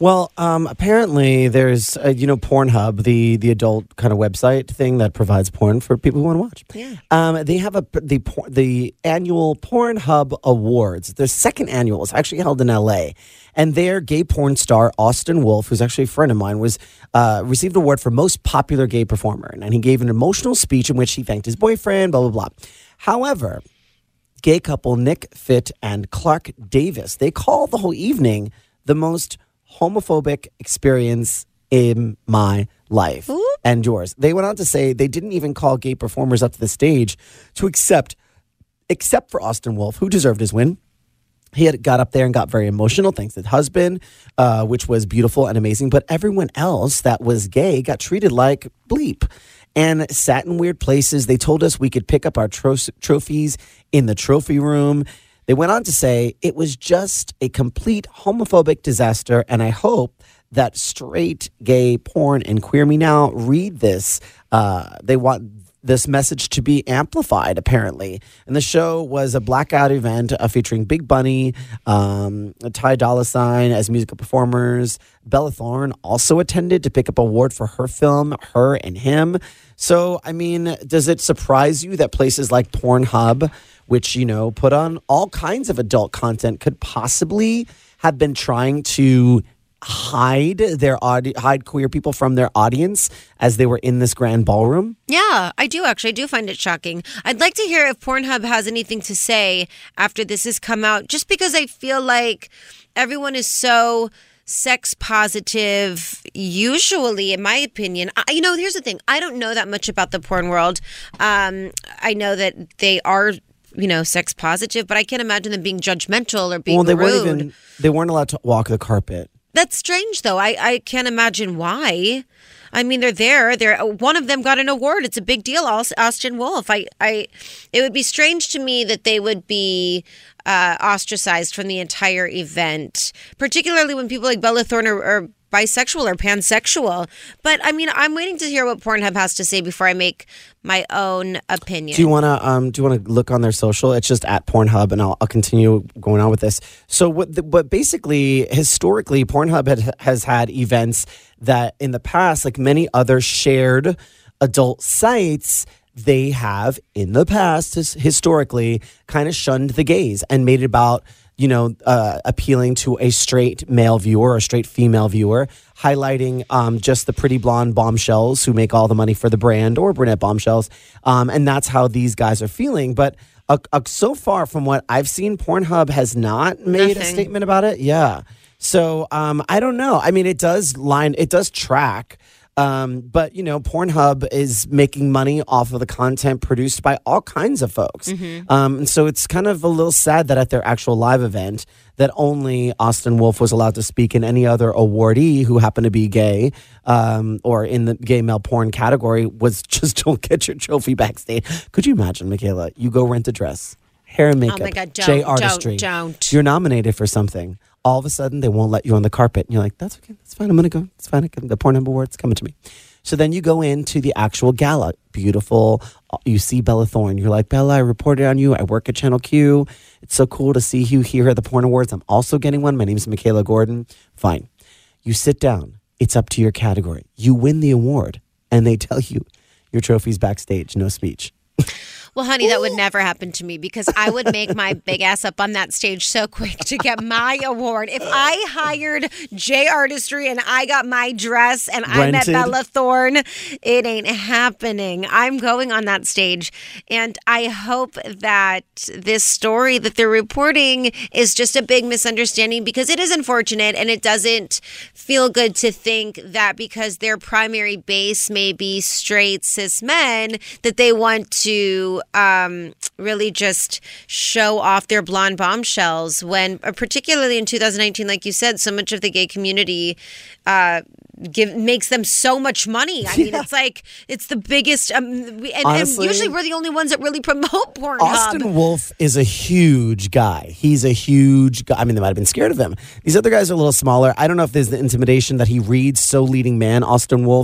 Well, um, apparently there's, uh, you know, Pornhub, the the adult kind of website thing that provides porn for people who want to watch. Yeah. Um, they have a the por- the annual Pornhub Awards. Their second annual is actually held in L A, and their gay porn star Austin Wolf, who's actually a friend of mine, was uh, received an award for most popular gay performer, and he gave an emotional speech in which he thanked his boyfriend. Blah blah blah. However, gay couple Nick Fitt and Clark Davis, they call the whole evening the most homophobic experience in my life Ooh. and yours. They went on to say they didn't even call gay performers up to the stage to accept, except for Austin Wolf, who deserved his win. He had got up there and got very emotional, thanks to his husband, uh, which was beautiful and amazing. But everyone else that was gay got treated like bleep and sat in weird places. They told us we could pick up our tro- trophies in the trophy room. They went on to say it was just a complete homophobic disaster, and I hope that straight, gay, porn, and Queer Me Now read this. Uh, they want this message to be amplified, apparently. And the show was a blackout event uh, featuring Big Bunny, um, Ty Dolla Sign as musical performers. Bella Thorne also attended to pick up an award for her film, Her and Him. So, I mean, does it surprise you that places like Pornhub, which, you know, put on all kinds of adult content, could possibly have been trying to hide their audi- hide queer people from their audience as they were in this grand ballroom? Yeah, I do actually. I do find it shocking. I'd like to hear if Pornhub has anything to say after this has come out, just because I feel like everyone is so sex positive, usually, in my opinion. I, you know, here's the thing. I don't know that much about the porn world. Um, I know that they are, you know, sex positive, but I can't imagine them being judgmental or being well, they rude. weren't even, they weren't allowed to walk the carpet. That's strange, though. I, I can't imagine why. I mean, they're there. They're one of them got an award. It's a big deal. Austin Wolf. I, I, it would be strange to me that they would be uh, ostracized from the entire event, particularly when people like Bella Thorne are, are bisexual or pansexual. But I mean, I'm waiting to hear what Pornhub has to say before I make my own opinion. Do you want to um do you want to look on their social? It's just at Pornhub, and I'll, I'll continue going on with this. So what the, what basically historically Pornhub had, has had events that in the past, like many other shared adult sites, they have in the past his, historically kind of shunned the gays and made it about, you know, uh, appealing to a straight male viewer or a straight female viewer, highlighting um, just the pretty blonde bombshells who make all the money for the brand, or brunette bombshells. Um, and that's how these guys are feeling. But uh, uh, so far from what I've seen, Pornhub has not made Nothing. a statement about it. Yeah. So um, I don't know. I mean, it does line, it does track. Um, but, you know, Pornhub is making money off of the content produced by all kinds of folks. Mm-hmm. Um, and so it's kind of a little sad that at their actual live event that only Austin Wolf was allowed to speak, and any other awardee who happened to be gay um, or in the gay male porn category was just don't get your trophy backstage. Could you imagine, Michaela? You go rent a dress, hair and makeup, Oh my God, don't, J don't, artistry. don't. You're nominated for something. All of a sudden, they won't let you on the carpet. And you're like, that's okay. That's fine. I'm going to go. It's fine. The Pornhub Award's coming to me. So then you go into the actual gala. Beautiful. You see Bella Thorne. You're like, Bella, I reported on you. I work at Channel Q. It's so cool to see you here at the Porn Awards. I'm also getting one. My name is Michaela Gordon. Fine. You sit down. It's up to your category. You win the award. And they tell you your trophy's backstage. No speech. Well, honey, that would never happen to me, because I would make my big ass up on that stage so quick to get my award. If I hired J Artistry and I got my dress and I met Rented. Bella Thorne, it ain't happening. I'm going on that stage. And I hope that this story that they're reporting is just a big misunderstanding, because it is unfortunate, and it doesn't feel good to think that because their primary base may be straight cis men, that they want to um, really just show off their blonde bombshells, when, uh, particularly in two thousand nineteen, like you said, so much of the gay community uh, give makes them so much money. I mean, it's like, it's the biggest, um, we, and, Honestly, and usually we're the only ones that really promote Pornhub. Austin Wolf is a huge guy. He's a huge guy. I mean, they might have been scared of him. These other guys are a little smaller. I don't know if there's the intimidation that he reads so leading man, Austin Wolf.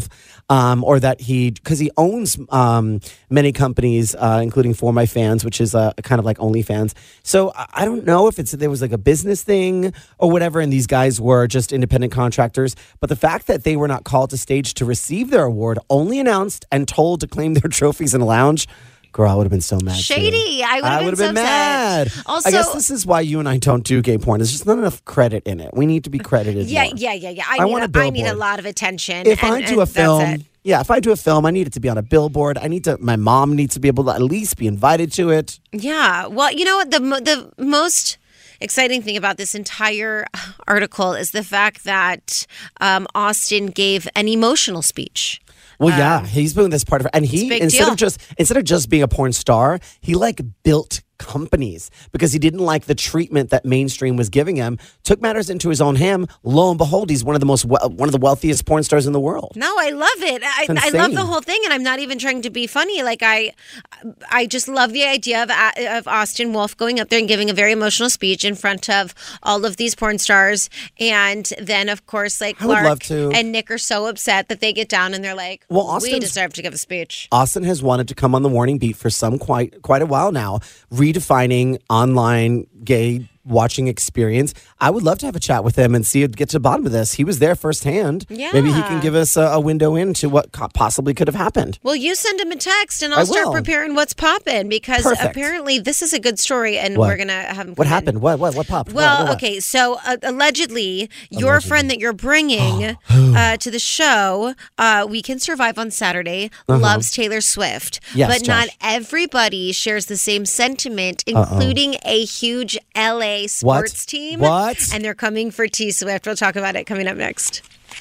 um, or that he, because he owns um, many companies, uh, including For My Fans, which is uh, kind of like OnlyFans. So I, I don't know if it's there was like a business thing or whatever, and these guys were just independent contractors. But the fact that they were not called to stage to receive their award, only announced and told to claim their trophies in a lounge. Girl, I would have been so mad. Shady. Too. I would have been, been, so been mad. Upset. Also, I guess this is why you and I don't do gay porn. There's just not enough credit in it. We need to be credited. Yeah, more. yeah, yeah, yeah. I, I need want a, a I need a billboard. lot of attention. If and, I do a and film, that's it. yeah, if I do a film, I need it to be on a billboard. I need to. My mom needs to be able to at least be invited to it. Yeah. Well, you know what? The mo- the most exciting thing about this entire article is the fact that um, Austin gave an emotional speech. Well, Um, yeah, he's doing this part of it, and it's a he big instead deal. of just instead of just being a porn star, he like built companies because he didn't like the treatment that mainstream was giving him. Took matters into his own hand. Lo and behold, he's one of the most we- one of the wealthiest porn stars in the world. No, I love it. I, It's I love the insane. whole thing, and I'm not even trying to be funny. Like I, I just love the idea of of Austin Wolf going up there and giving a very emotional speech in front of all of these porn stars, and then of course, like I would Clark love to. and Nick are so upset that they get down and they're like, Well, "We Austin's- deserve to give a speech." Austin has wanted to come on the Morning Beat for some quite quite a while now, redefining online gay watching experience. I would love to have a chat with him and see get to the bottom of this. He was there firsthand. Yeah. Maybe he can give us a, a window into what co- possibly could have happened. Well, you send him a text, and I'll I start will. preparing what's popping because Perfect. apparently this is a good story, and What? we're gonna have him. What come in. happened? What what what popped? Well, What- what- what? okay, so uh, allegedly, your friend that you're bringing uh, to the show, uh, We Can Survive on Saturday, Uh-huh. loves Taylor Swift. Yes, but not Josh. everybody shares the same sentiment, Uh-oh. including a huge L A sports team. What? And they're coming for T Swift. We'll talk about it coming up next.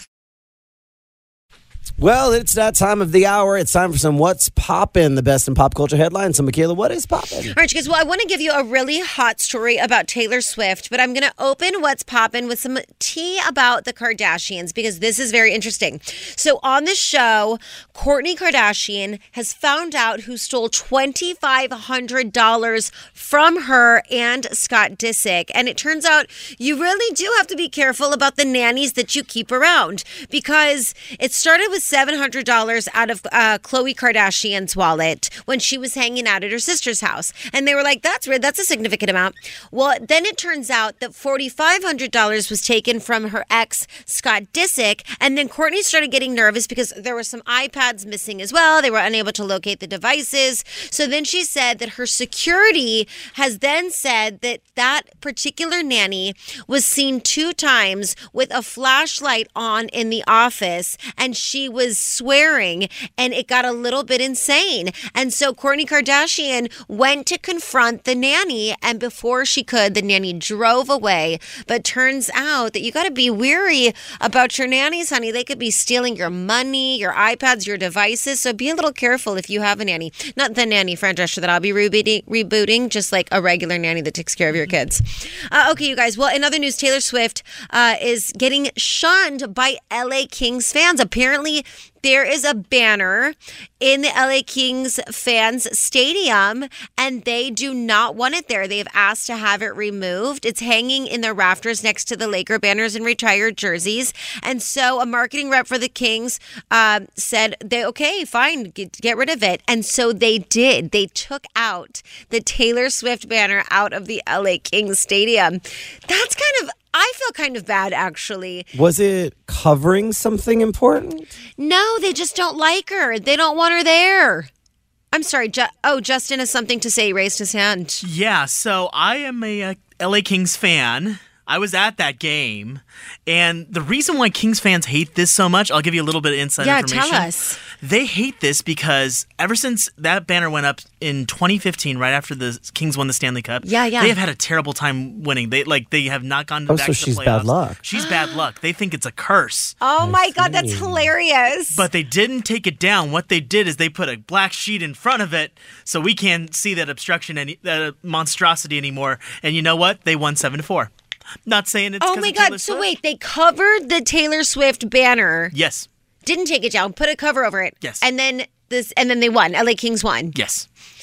Well, it's that time of the hour. It's time for some What's Poppin', the best in pop culture headlines. So, Michaela, what is poppin'? All right, you guys. Well, I want to give you a really hot story about Taylor Swift, but I'm going to open What's Poppin' with some tea about the Kardashians because this is very interesting. So on the show, Kourtney Kardashian has found out who stole twenty-five hundred dollars from her and Scott Disick. And it turns out you really do have to be careful about the nannies that you keep around because it started with seven hundred dollars out of uh, Khloe Kardashian's wallet when she was hanging out at her sister's house. And they were like, that's weird. That's a significant amount. Well, then it turns out that forty-five hundred dollars was taken from her ex, Scott Disick. And then Kourtney started getting nervous because there were some iPads missing as well. They were unable to locate the devices. So then she said that her security has then said that that particular nanny was seen two times with a flashlight on in the office, and she was swearing, and it got a little bit insane. And so Kourtney Kardashian went to confront the nanny, and before she could, the nanny drove away. But turns out that you got to be weary about your nannies, honey. They could be stealing your money, your iPads, your devices. So be a little careful if you have a nanny. Not the nanny Fran Drescher that I'll be rebooting, rebooting, just like a regular nanny that takes care of your kids. Uh, okay, you guys. Well, in other news, Taylor Swift uh, is getting shunned by L A Kings fans. Apparently, there is a banner in the L A Kings fans stadium, and they do not want it there. They've asked to have it removed. It's hanging in the rafters next to the Laker banners and retired jerseys. And so a marketing rep for the Kings um, said, "They okay, fine, get, get rid of it." And so they did. They took out the Taylor Swift banner out of the L A Kings stadium. That's kind of, I feel kind of bad, actually. Was it covering something important? No, they just don't like her. They don't want her there. I'm sorry. Ju- oh, Justin has something to say. He raised his hand. Yeah, so I am a, uh L A Kings fan. I was at that game. And the reason why Kings fans hate this so much, I'll give you a little bit of inside Yeah, information. tell us. They hate this because ever since that banner went up in twenty fifteen, right after the Kings won the Stanley Cup, Yeah, yeah. they have had a terrible time winning. They like they have not gone Oh, back so to the she's playoffs. bad luck. She's bad luck. They think it's a curse. Oh my God, that's hilarious. But they didn't take it down. What they did is they put a black sheet in front of it so we can't see that obstruction, any that monstrosity anymore. And you know what? They won seven to four. Not saying it's Oh 'cause my of Taylor God. So Swift. wait, they covered the Taylor Swift banner. Yes. Didn't take it down, put a cover over it. Yes. And then this and then they won. L A Kings won. Yes.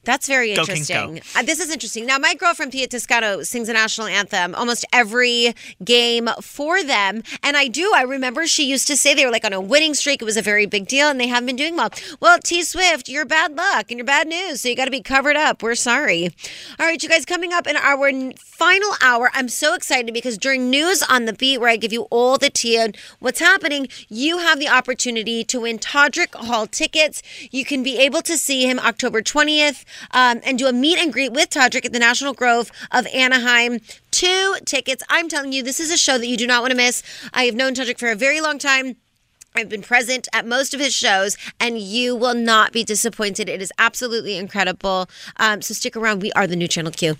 That's very Go interesting. Kings, Uh, this is interesting. Now, my girlfriend, Pia Toscano, sings the national anthem almost every game for them. And I do. I remember she used to say they were like on a winning streak. It was a very big deal, and they haven't been doing well. Well, T Swift, you're bad luck and you're bad news, so you got to be covered up. We're sorry. All right, you guys, coming up in our n- final hour, I'm so excited because during News on the Beat, where I give you all the tea on what's happening, you have the opportunity to win Todrick Hall tickets. You can be able to see him October twentieth. Um, and do a meet and greet with Todrick at the National Grove of Anaheim. Two tickets. I'm telling you, this is a show that you do not want to miss. I have known Todrick for a very long time. I've been present at most of his shows, and you will not be disappointed. It is absolutely incredible. Um, so stick around. We are the new Channel Q.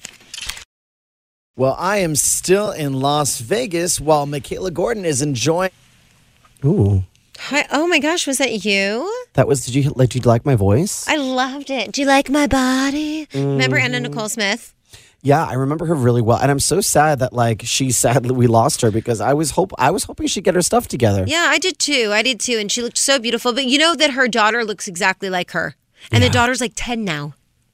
Well, I am still in Las Vegas while Michaela Gordon is enjoying. Ooh. Hi. Oh my gosh, was that you? That was, did you, did you like my voice? I loved it. Do you like my body? Mm-hmm. Remember Anna Nicole Smith? Yeah, I remember her really well. And I'm so sad that like she sadly we lost her because I was hope I was hoping she'd get her stuff together. Yeah, I did too. I did too. And she looked so beautiful. But you know that her daughter looks exactly like her. And Yeah. the daughter's like ten now.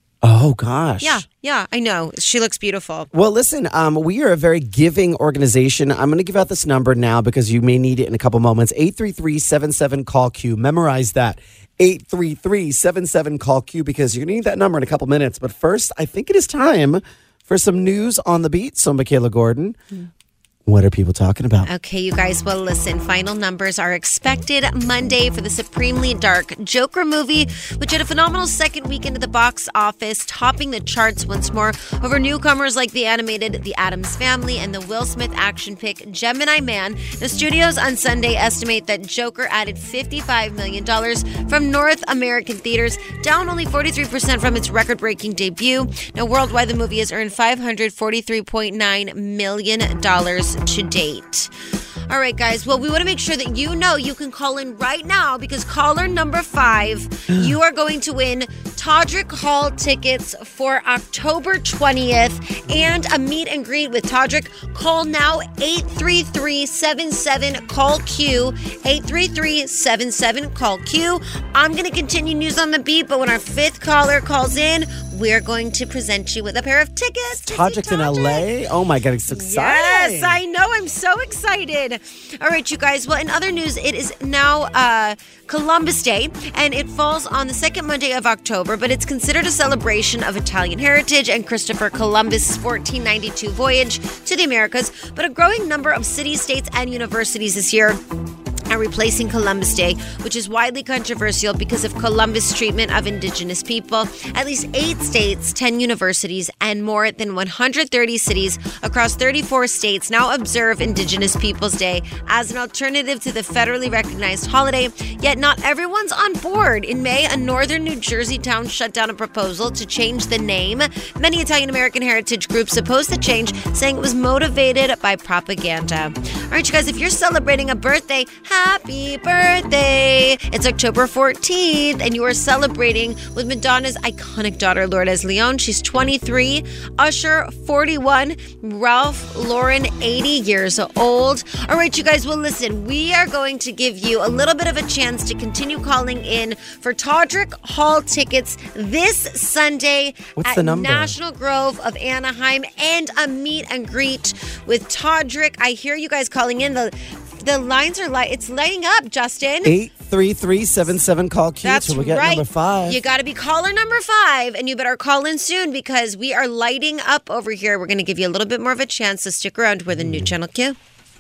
Oh gosh. Yeah, yeah, I know. She looks beautiful. Well, listen, um, we are a very giving organization. I'm going to give out this number now because you may need it in a couple moments. eight three three, seven seven, call Q. Memorize that. eight three three, seven seven, call Q because you're going to need that number in a couple minutes. But first, I think it is time for some news on the beat. So, Michaela Gordon, mm. what are people talking about? Okay, you guys, well, listen, final numbers are expected Monday for the supremely dark Joker movie, which had a phenomenal second weekend at the box office, topping the charts once more over newcomers like the animated The Addams Family and the Will Smith action pick Gemini Man. The studios on Sunday estimate that Joker added fifty-five million dollars from North American theaters, down only forty-three percent from its record-breaking debut. Now, worldwide, the movie has earned five hundred forty-three point nine million dollars to date. All right, guys. Well, we want to make sure that you know you can call in right now because caller number five, you are going to win Todrick Hall tickets for October twentieth and a meet and greet with Todrick. Call now, eight three three, seven seven, call Q, eight three three, seven seven, call Q. I'm going to continue News on the Beat, but when our fifth caller calls in, we're going to present you with a pair of tickets. to see Todrick's in L A? Oh my God, it's so exciting. Yes, I know. I'm so excited. All right, you guys. Well, in other news, it is now uh, Columbus Day, and it falls on the second Monday of October, but it's considered a celebration of Italian heritage and Christopher Columbus' fourteen ninety-two voyage to the Americas. But a growing number of cities, states, and universities this year are replacing Columbus Day, which is widely controversial because of Columbus' treatment of indigenous people. At least eight states, ten universities, and more than one hundred thirty cities across thirty-four states now observe Indigenous Peoples Day as an alternative to the federally recognized holiday, yet not everyone's on board. In May, a northern New Jersey town shut down a proposal to change the name. Many Italian-American heritage groups opposed the change, saying it was motivated by propaganda. All right, you guys, if you're celebrating a birthday, happy birthday! It's October fourteenth, and you are celebrating with Madonna's iconic daughter, Lourdes Leon. She's twenty-three. Usher, forty-one. Ralph Lauren, eighty years old. All right, you guys, well, listen, we are going to give you a little bit of a chance to continue calling in for Todrick Hall tickets this Sunday What's at the number? National Grove of Anaheim and a meet and greet with Todrick. I hear you guys calling in. The The lines are light. It's lighting up, Justin. eight three three, seven seven, call Q. That's so we get right. number five. You got to be caller number five, and you better call in soon because we are lighting up over here. We're going to give you a little bit more of a chance to stick around with a new Channel Q.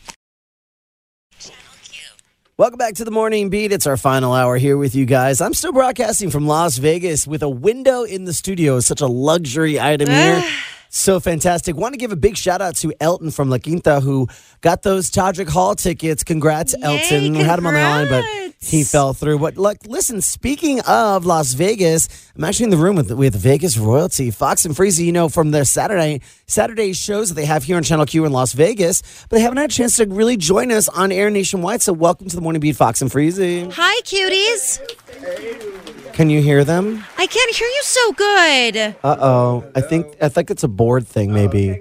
Welcome back to the Morning Beat. It's our final hour here with you guys. I'm still broadcasting from Las Vegas with a window in the studio. It's such a luxury item here. So fantastic. Want to give a big shout out to Elton from La Quinta who got those Todrick Hall tickets. Congrats, Yay, Elton. We had him on the line, but he fell through. But look, listen, speaking of Las Vegas, I'm actually in the room with with Vegas royalty. Fox and Freezy, you know, from their Saturday Saturday shows that they have here on Channel Q in Las Vegas, but they haven't had a chance to really join us on air nationwide. So welcome to the Morning Beat, Fox and Freezy. Hi, cuties. Can you hear them? I can't hear you so good. Uh-oh. I think I think it's a board thing, maybe.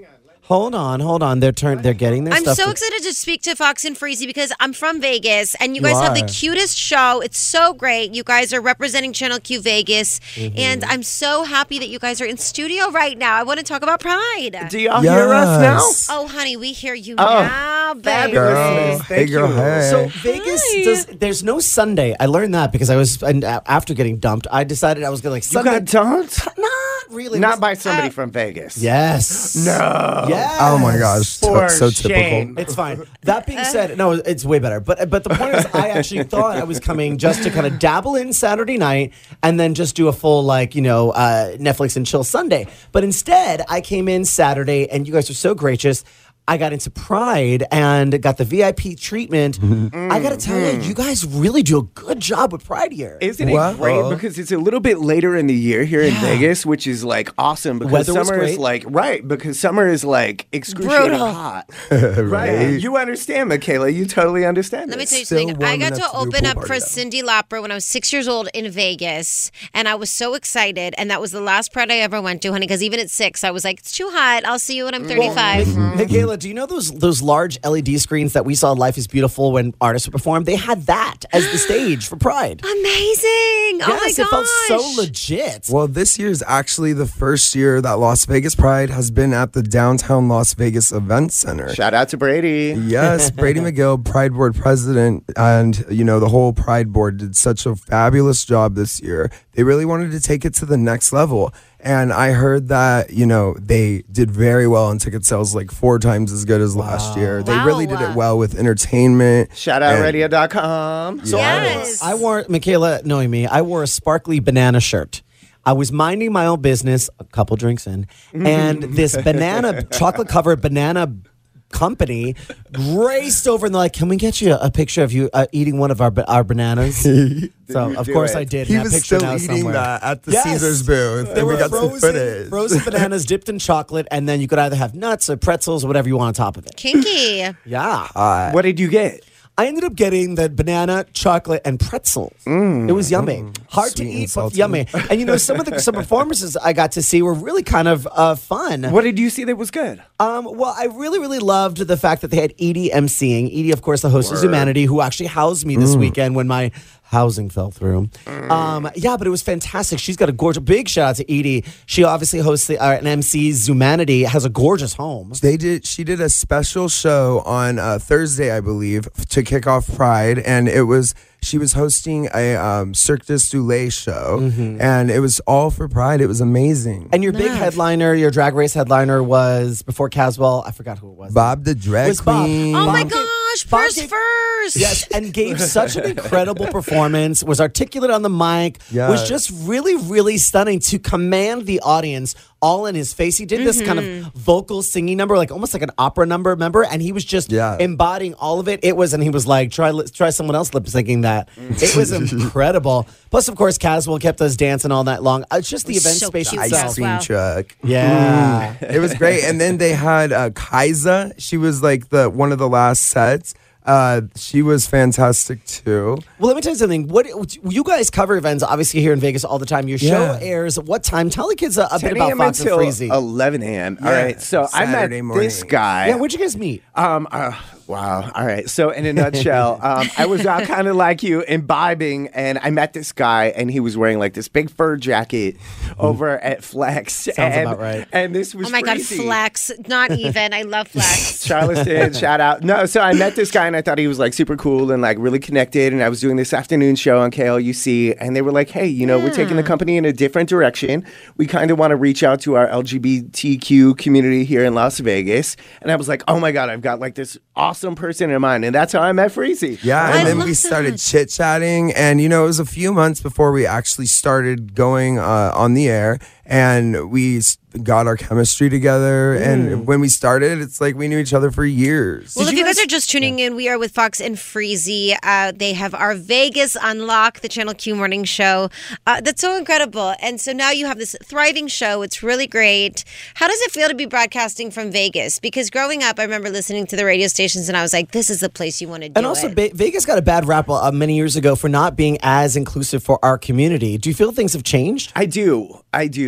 Hold on, hold on. They're turn. They're getting their I'm stuff. so to- excited to speak to Fox and Freezy because I'm from Vegas and you, You guys have the are. cutest show. It's so great. You guys are representing Channel Q Vegas, Mm-hmm. and I'm so happy that you guys are in studio right now. I want to talk about Pride. Do y'all hear us Yes. Oh, honey, we hear you Oh, now, baby. Girl. Thank Hey, girl, you. hey. So Vegas does. There's no Sunday. I learned that because I was and a- after getting dumped. I decided I was gonna like You Sunday. got dumped? Not really. Not by somebody from Vegas. Yes. No. Yes. Oh my gosh, For so shame. typical. It's fine. That being said, no, it's way better. But but the point is, I actually thought I was coming just to kind of dabble in Saturday night and then just do a full like you know uh, Netflix and chill Sunday. But instead, I came in Saturday, and you guys were so gracious. I got into Pride and got the V I P treatment. I got to tell you, you guys really do a good job with Pride here. Isn't it Wow. great? Because it's a little bit later in the year here in Vegas, which is like awesome because Weather was summer is great. like, right, because summer is like excruciating Brutal. hot. Right. You understand, Michaela. You totally understand. Let me this. tell you Still something. I warm got enough to to do a open pool up party, for though. Cyndi Lauper when I was six years old in Vegas, and I was so excited. And that was the last Pride I ever went to, honey. Because even at six, I was like, "It's too hot. I'll see you when I'm thirty-five." Michaela, do you know those those large L E D screens that we saw at Life is Beautiful when artists would perform? They had that as the stage for Pride. Amazing! Oh my Yes, gosh! it felt so legit. Well, this year is actually the first year that Las Vegas Pride has been at the downtown Las Vegas Event Center. Shout out to Brady. Yes, Brady McGill, Pride Board president, and you know the whole Pride Board did such a fabulous job this year. They really wanted to take it to the next level. And I heard that, you know, they did very well on ticket sales, like four times as good as last year. They Wow. really did it well with entertainment. Shout out and- radio dot com. So Yes. I, I wore, Michaela, knowing me, I wore a sparkly banana shirt. I was minding my own business, a couple drinks in, and this banana, chocolate covered banana company raced over and they're like, "Can we get you a picture of you uh, eating one of our ba- our bananas?" So you of do course it? I did. He and that was picture still now eating somewhere. that at the Yes. Caesars booth, They and we were got some frozen, footage. frozen bananas dipped in chocolate, and then you could either have nuts or pretzels or whatever you want on top of it. Kinky. Yeah. What did you get? I ended up getting the banana, chocolate, and pretzels. it was yummy. Hard to Sweet and eat, but salty. yummy. And you know, some of the some performances I got to see were really kind of uh, fun. What did you see that was good? Um, well, I really, really loved the fact that they had Edie emceeing. Edie, of course, the host of Humanity, who actually housed me this weekend when my housing fell through. Um, yeah, but it was fantastic. She's got a gorgeous, big shout out to Edie. She obviously hosts the, uh, an M C's Humanity, has a gorgeous home. They did. She did a special show on uh, Thursday, I believe, f- to kick off Pride, and it was she was hosting a um, Cirque du Soleil show, and it was all for Pride. It was amazing. And your big headliner, your drag race headliner was before Caswell. I forgot who it was. Bob the drag was Bob. queen. Oh my Bob- gosh! Bob First, gave- first. Yes, and gave such an incredible performance, was articulate on the mic, Yes. was just really, really stunning to command the audience all in his face. He did this kind Mm-hmm. of vocal singing number, like almost like an opera number, remember? And he was just Yeah. embodying all of it. It was, and he was like, try li- try someone else lip syncing that. It was incredible. Plus, of course, Caswell kept us dancing all night long. Uh, It's just the was event so space cute. Ice itself. cream Wow. truck. Yeah. Mm. It was great. And then they had uh, Kaisa. She was like the one of the last sets. Uh, she was fantastic too. Well, let me tell you something. What you guys cover events, obviously here in Vegas all the time. Your show Yeah. airs at what time? Tell the kids a, a bit ten about a.m. Fox and until Freezy. eleven a.m. All Yeah, right, so I Saturday met morning. this guy. Yeah, where'd you guys meet? Um. Uh, wow. All right. So in a nutshell, um, I was out kind of like you, imbibing, and I met this guy, and he was wearing like this big fur jacket over at Flex. Sounds and, about right. And this was Oh my God, Freezy. Flex. Not even. I love Flex. Charleston, shout out. No, so I met this guy and I thought he was like super cool and like really connected. And I was doing this afternoon show on K L U C, and they were like, "Hey, you know, we're taking the company in a different direction. We kind of want to reach out to our L G B T Q community here in Las Vegas." And I was like, "Oh my God, I've got like this awesome person in mind," and that's how I met Freezy. Yeah, I and then love we started that. chit chatting, and you know, it was a few months before we actually started going uh, on the air, and we s- got our chemistry together. And when we started, it's like we knew each other for years. Well, if you guys are just tuning in, we are with Fox and Freezy. Uh, they have our Vegas Unlock, the Channel Q morning show. Uh, that's so incredible. And so now you have this thriving show. It's really great. How does it feel to be broadcasting from Vegas? Because growing up, I remember listening to the radio stations and I was like, this is the place you want to do And also, it. Ba- Vegas got a bad rap uh, many years ago for not being as inclusive for our community. Do you feel things have changed? I do. I do.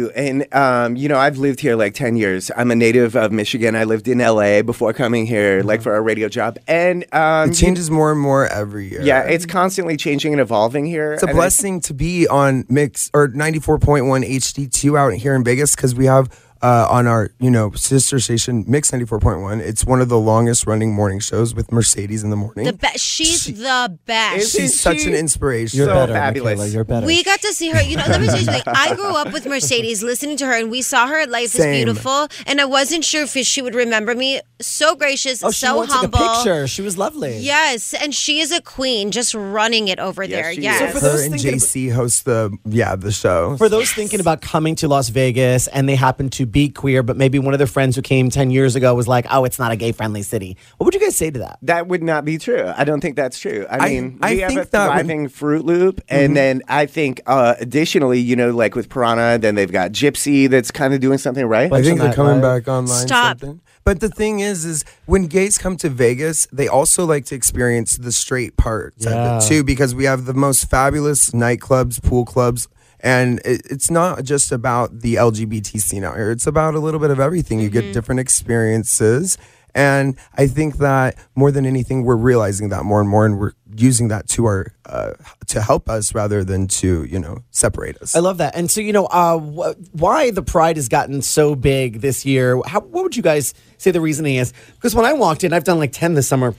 do. And, um, you know, I've lived here like ten years. I'm a native of Michigan. I lived in L A before coming here, like for a radio job. And um, it changes more and more every year. Yeah, it's constantly changing and evolving here. It's a and blessing to be on Mix or ninety-four point one H D two out here in Vegas because we have uh, on our, you know, sister station, Mix ninety-four point one. It's one of the longest running morning shows with Mercedes in the morning. The be- she's she, the best. She's she? such an inspiration. You're so better, fabulous. Michaela, you're better. We got to see her. You know, let me tell you something. I grew up with Mercedes, listening to her, and we saw her at Life Same. is Beautiful. And I wasn't sure if she would remember me. So gracious, oh, she so wants humble. Like a picture. She was lovely. Yes, and she is a queen, just running it over Yes, there. she Yes. is. So for her and J C host the yeah the show. For those thinking about coming to Las Vegas and they happen to be queer, but maybe one of their friends who came ten years ago was like, "Oh, it's not a gay-friendly city." What would you guys say to that? That would not be true. I don't think that's true. I, I- mean, I we have think a that when- thriving Fruit Loop, and Mhm. then I think uh, additionally, you know, like with Piranha, then they've got Gypsy that's kind of doing something right. I think they're coming Live. back online. Stop. Something. But the thing is, is when gays come to Vegas, they also like to experience the straight parts Yeah. of it too, because we have the most fabulous nightclubs, pool clubs, and it, it's not just about the L G B T scene out here. It's about a little bit of everything. You get different experiences. And I think that more than anything, we're realizing that more and more, and we're using that to our uh, to help us rather than to, you know, separate us. I love that. And so, you know, uh, wh- why the Pride has gotten so big this year, how, what would you guys say the reasoning is? Because when I walked in, I've done like ten this summer,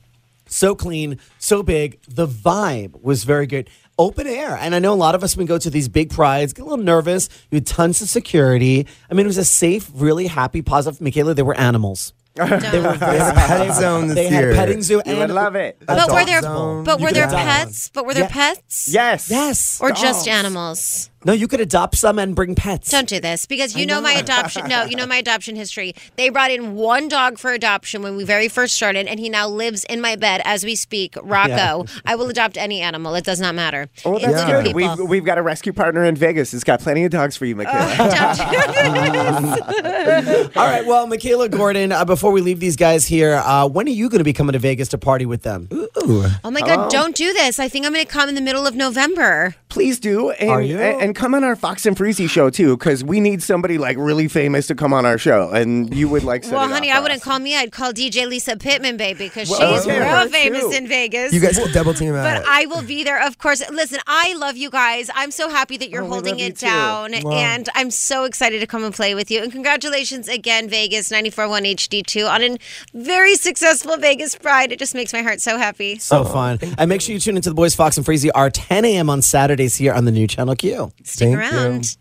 so clean, so big, the vibe was very good. Open air. And I know a lot of us, when we go to these big prides, get a little nervous. You had tons of security. I mean, it was a safe, really happy, positive. Michaela, there were animals. They were There's a pet zone this They year. had petting zoo. You and would love it. But were dog there, zone. but You were could there adopt pets? But were there Yeah. pets? Yes. Yes. Or just Dogs. animals? No, you could adopt some and bring pets. Don't do this because you know, my adoption. No, you know my adoption history. They brought in one dog for adoption when we very first started, and he now lives in my bed as we speak. Rocco. I will adopt any animal. It does not matter. Oh, that's Including good. people. We've, we've got a rescue partner in Vegas. It's got plenty of dogs for you, Michaela. All right, well, Michaela Gordon, uh, before we leave these guys here, uh, when are you going to be coming to Vegas to party with them? Ooh. Oh my God! Don't do this. I think I'm going to come in the middle of November. Please do. And, Are you? and, and come on our Fox and Freezy show, too, because we need somebody like really famous to come on our show. And you would like set Well, it honey, off I for wouldn't us. call me. I'd call D J Lisa Pittman, baby, because Well, she's okay, real her famous too. in Vegas. You guys can double team But out. I will be there, of course. Listen, I love you guys. I'm so happy that you're Oh, we holding love you it too. down. Wow. And I'm so excited to come and play with you. And congratulations again, Vegas ninety-four point one H D two, on a very successful Vegas Pride. It just makes my heart so happy. So fun. And make sure you tune into the boys, Fox and Freezy, our ten a.m. on Saturdays here on the new Channel Q. Stick Thank around.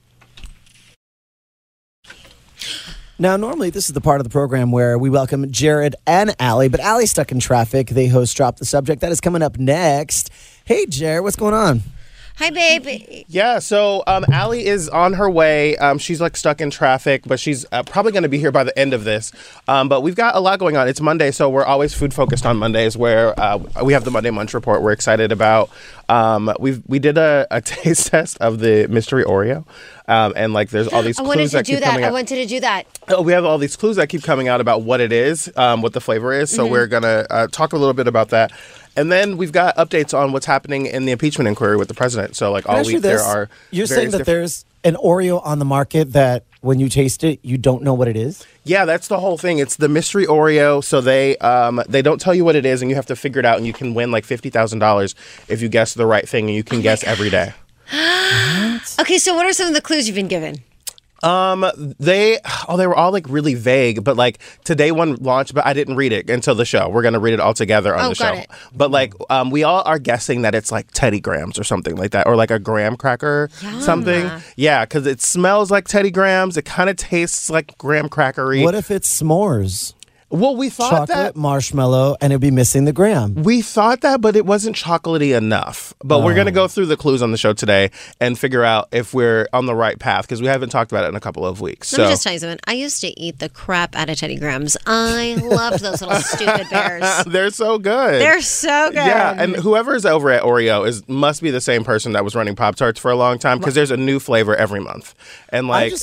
Now, normally this is the part of the program where we welcome Jared and Allie, but Allie's stuck in traffic. They host Drop the Subject. That is coming up next. Hey, Jared, what's going on? Hi, babe. Yeah, so um, Allie is on her way. Um, she's like stuck in traffic, but she's uh, probably going to be here by the end of this. Um, but we've got a lot going on. It's Monday, so we're always food focused on Mondays, where uh, we have the Monday Munch Report. We're excited about. Um, we we did a, a taste test of the mystery Oreo, um, and like there's all these I clues wanted to that do keep that. coming I out. wanted to do that. Oh, we have all these clues that keep coming out about what it is, um, what the flavor is. So Mhm. we're gonna uh, talk a little bit about that. And then we've got updates on what's happening in the impeachment inquiry with the president. So, like, Can I all ask you week there this? are. You're various saying that different- there's an Oreo on the market that when you taste it, you don't know what it is? Yeah, that's the whole thing. It's the mystery Oreo. So they um, they don't tell you what it is, and you have to figure it out. And you can win like fifty thousand dollars if you guess the right thing, and you can guess every day. Okay, so what are some of the clues you've been given? Um, they oh they were all like really vague, but like today one launched, but I didn't read it until the show. We're gonna read it all together on Oh, the got show. it. But like um, we all are guessing that it's like Teddy Grahams or something like that, or like a graham cracker something. Yeah, because it smells like Teddy Grahams. It kind of tastes like graham crackery. What if it's s'mores? Well, we thought Chocolate, that marshmallow, and it'd be missing the graham. we thought that, but it wasn't chocolatey enough. But we're Oh. gonna go through the clues on the show today and figure out if we're on the right path because we haven't talked about it in a couple of weeks. Let so me just tell you something. I used to eat the crap out of Teddy Grahams. I loved those little stupid bears. they're so good. They're so good. Yeah, and whoever's over at Oreo is must be the same person that was running Pop Tarts for a long time because there's a new flavor every month. And I like, just,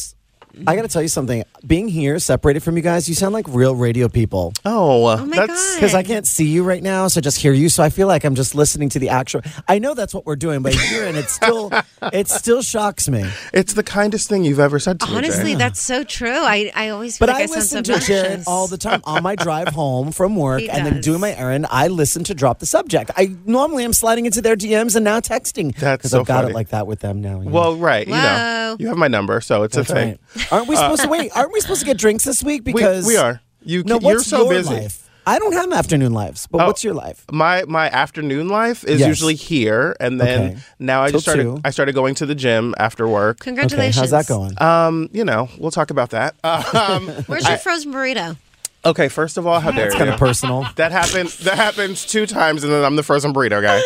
I got to tell you something. Being here, separated from you guys, you sound like real radio people. Oh, Oh my that's God. Because I can't see you right now, so I just hear you. So I feel like I'm just listening to the actual. I know that's what we're doing, but here and it still, it still shocks me. it's the kindest thing you've ever said to me. Honestly, Jay. that's so true. I, I always feel But like I, I sound listen to Jared obnoxious. all the time on my drive home from work He and then does. doing my errand. I listen to Drop the Subject. I normally am sliding into their D Ms and now texting. That's because so I've got funny. it like that with them now. you know. Well, right. You know, Whoa. you have my number, so it's That's a thing. right. Aren't we supposed to wait? Aren't we supposed to get drinks this week? We, Because we are. You, No, you're what's so your busy. life? I don't have afternoon lives, but Oh, what's your life? My my afternoon life is Yes. usually here, and then Okay. now I Till just started. two. I started going to the gym after work. Congratulations. Okay, how's that going? Um, you know, we'll talk about that. Um, Where's your I- frozen burrito? okay, first of all, how dare It's you? kind of personal. That happens. That happens two times, and then I'm the frozen burrito guy.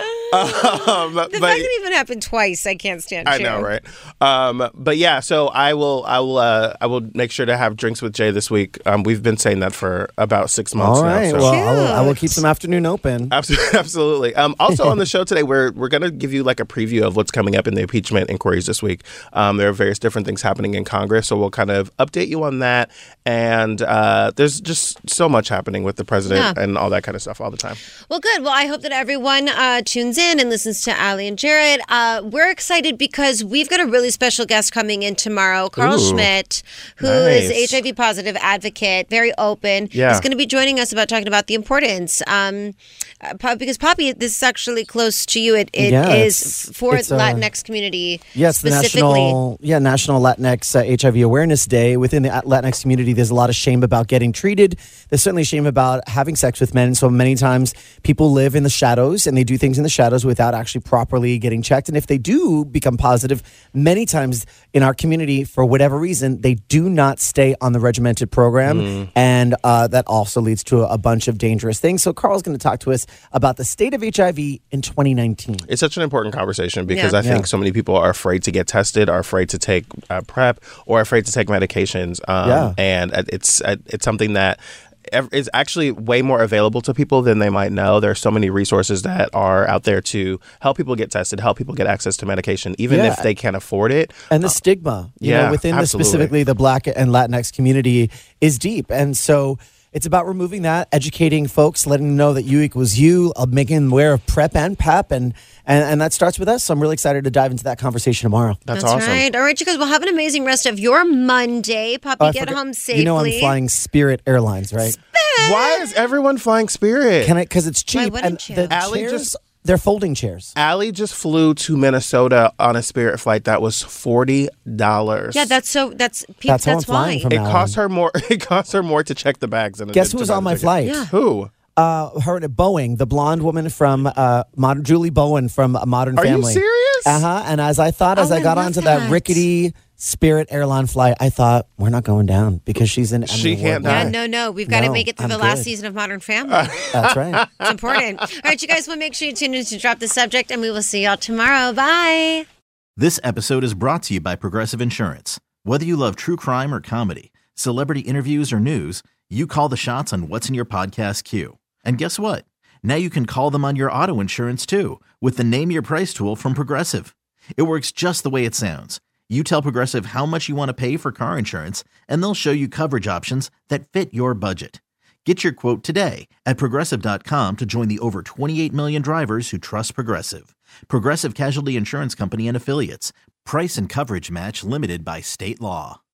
Um, The but- fact that it even happened twice, I can't stand I you. know, right? Um, but yeah, so I will, I will, uh, I will make sure to have drinks with Jay this week. Um, we've been saying that for about six months All now. right. so. Well, I'll, I will keep some afternoon open. Absolutely. Absolutely. Um, also on the show today, we're we're going to give you like a preview of what's coming up in the impeachment inquiries this week. Um, there are various different things happening in Congress, so we'll kind of update you on that. And uh, there's just so much happening with the president Yeah. and all that kind of stuff all the time. Well, good. Well, I hope that everyone uh, tunes in and listens to Allie and Jared. Uh, we're excited because we've got a really special guest coming in tomorrow, Carl Ooh, Schmidt, who is nice. H I V positive advocate, very open. Yeah. He's going to be joining us about talking about the importance. Um, uh, Pop- because Poppy, this is actually close to you. It, it Yeah, is it's- for it's, the uh, Latinx community Yes, the specifically. national, yeah, National Latinx uh, H I V Awareness Day. Within the Latinx community, there's a lot of shame about getting treated. There's certainly shame about having sex with men. So many times people live in the shadows and they do things in the shadows without actually properly getting checked. And if they do become positive, many times in our community, for whatever reason, they do not stay on the regimented program. Mm. And uh, that also leads to a, a bunch of dangerous things. So Carl's going to talk to us about the state of H I V in twenty nineteen. It's such an important conversation because Yeah. I think Yeah. so many people are afraid to get tested, are afraid to take uh, PrEP, or afraid to take medications. Um, Yeah. And uh, it's uh, it's something that ev- is actually way more available to people than they might know. There's so many resources that are out there to help people get tested, help people get access to medication, even Yeah. if they can't afford it. And the stigma, you yeah, know, within absolutely. the specifically the Black and Latinx community is deep. And so it's about removing that, educating folks, letting them know that you equals you, uh, making them aware of PrEP and PEP. And, and, and that starts with us. So I'm really excited to dive into that conversation tomorrow. That's, That's awesome. right. All right, you guys. Well, have an amazing rest of your Monday. Poppy, Oh, I get forgot- home safely. You know I'm flying Spirit Airlines, right? Why is everyone flying Spirit? Can I? Because it's cheap. wouldn't and you? the Allie chairs, just- they're folding chairs. Allie just flew to Minnesota on a Spirit flight that was forty dollars. Yeah, that's so. That's pe- That's that's, how I'm flying why. from It now cost on. her more. It cost her more to check the bags than it Guess did who to was buy on the my ticket. flight? Yeah. Who? Uh, her Boeing, the blonde woman from uh, Modern, Julie Bowen from Modern Are you Family. serious? Uh huh. And as I thought, as Oh, I I got love onto that. that. rickety Spirit airline flight, I thought we're not going down because she's in. She Emmy can't Award Yeah, die. winner. no, no. We've got to No, make it through I'm the last good. season of Modern Family. That's right. It's important. All right, you guys will make sure you tune in to Drop the Subject, and we will see y'all tomorrow. Bye. This episode is brought to you by Progressive Insurance. Whether you love true crime or comedy, celebrity interviews or news, you call the shots on what's in your podcast queue. And guess what? Now you can call them on your auto insurance too with the Name Your Price tool from Progressive. It works just the way it sounds. You tell Progressive how much you want to pay for car insurance, and they'll show you coverage options that fit your budget. Get your quote today at Progressive dot com to join the over twenty-eight million drivers who trust Progressive. Progressive Casualty Insurance Company and Affiliates. Price and coverage match limited by state law.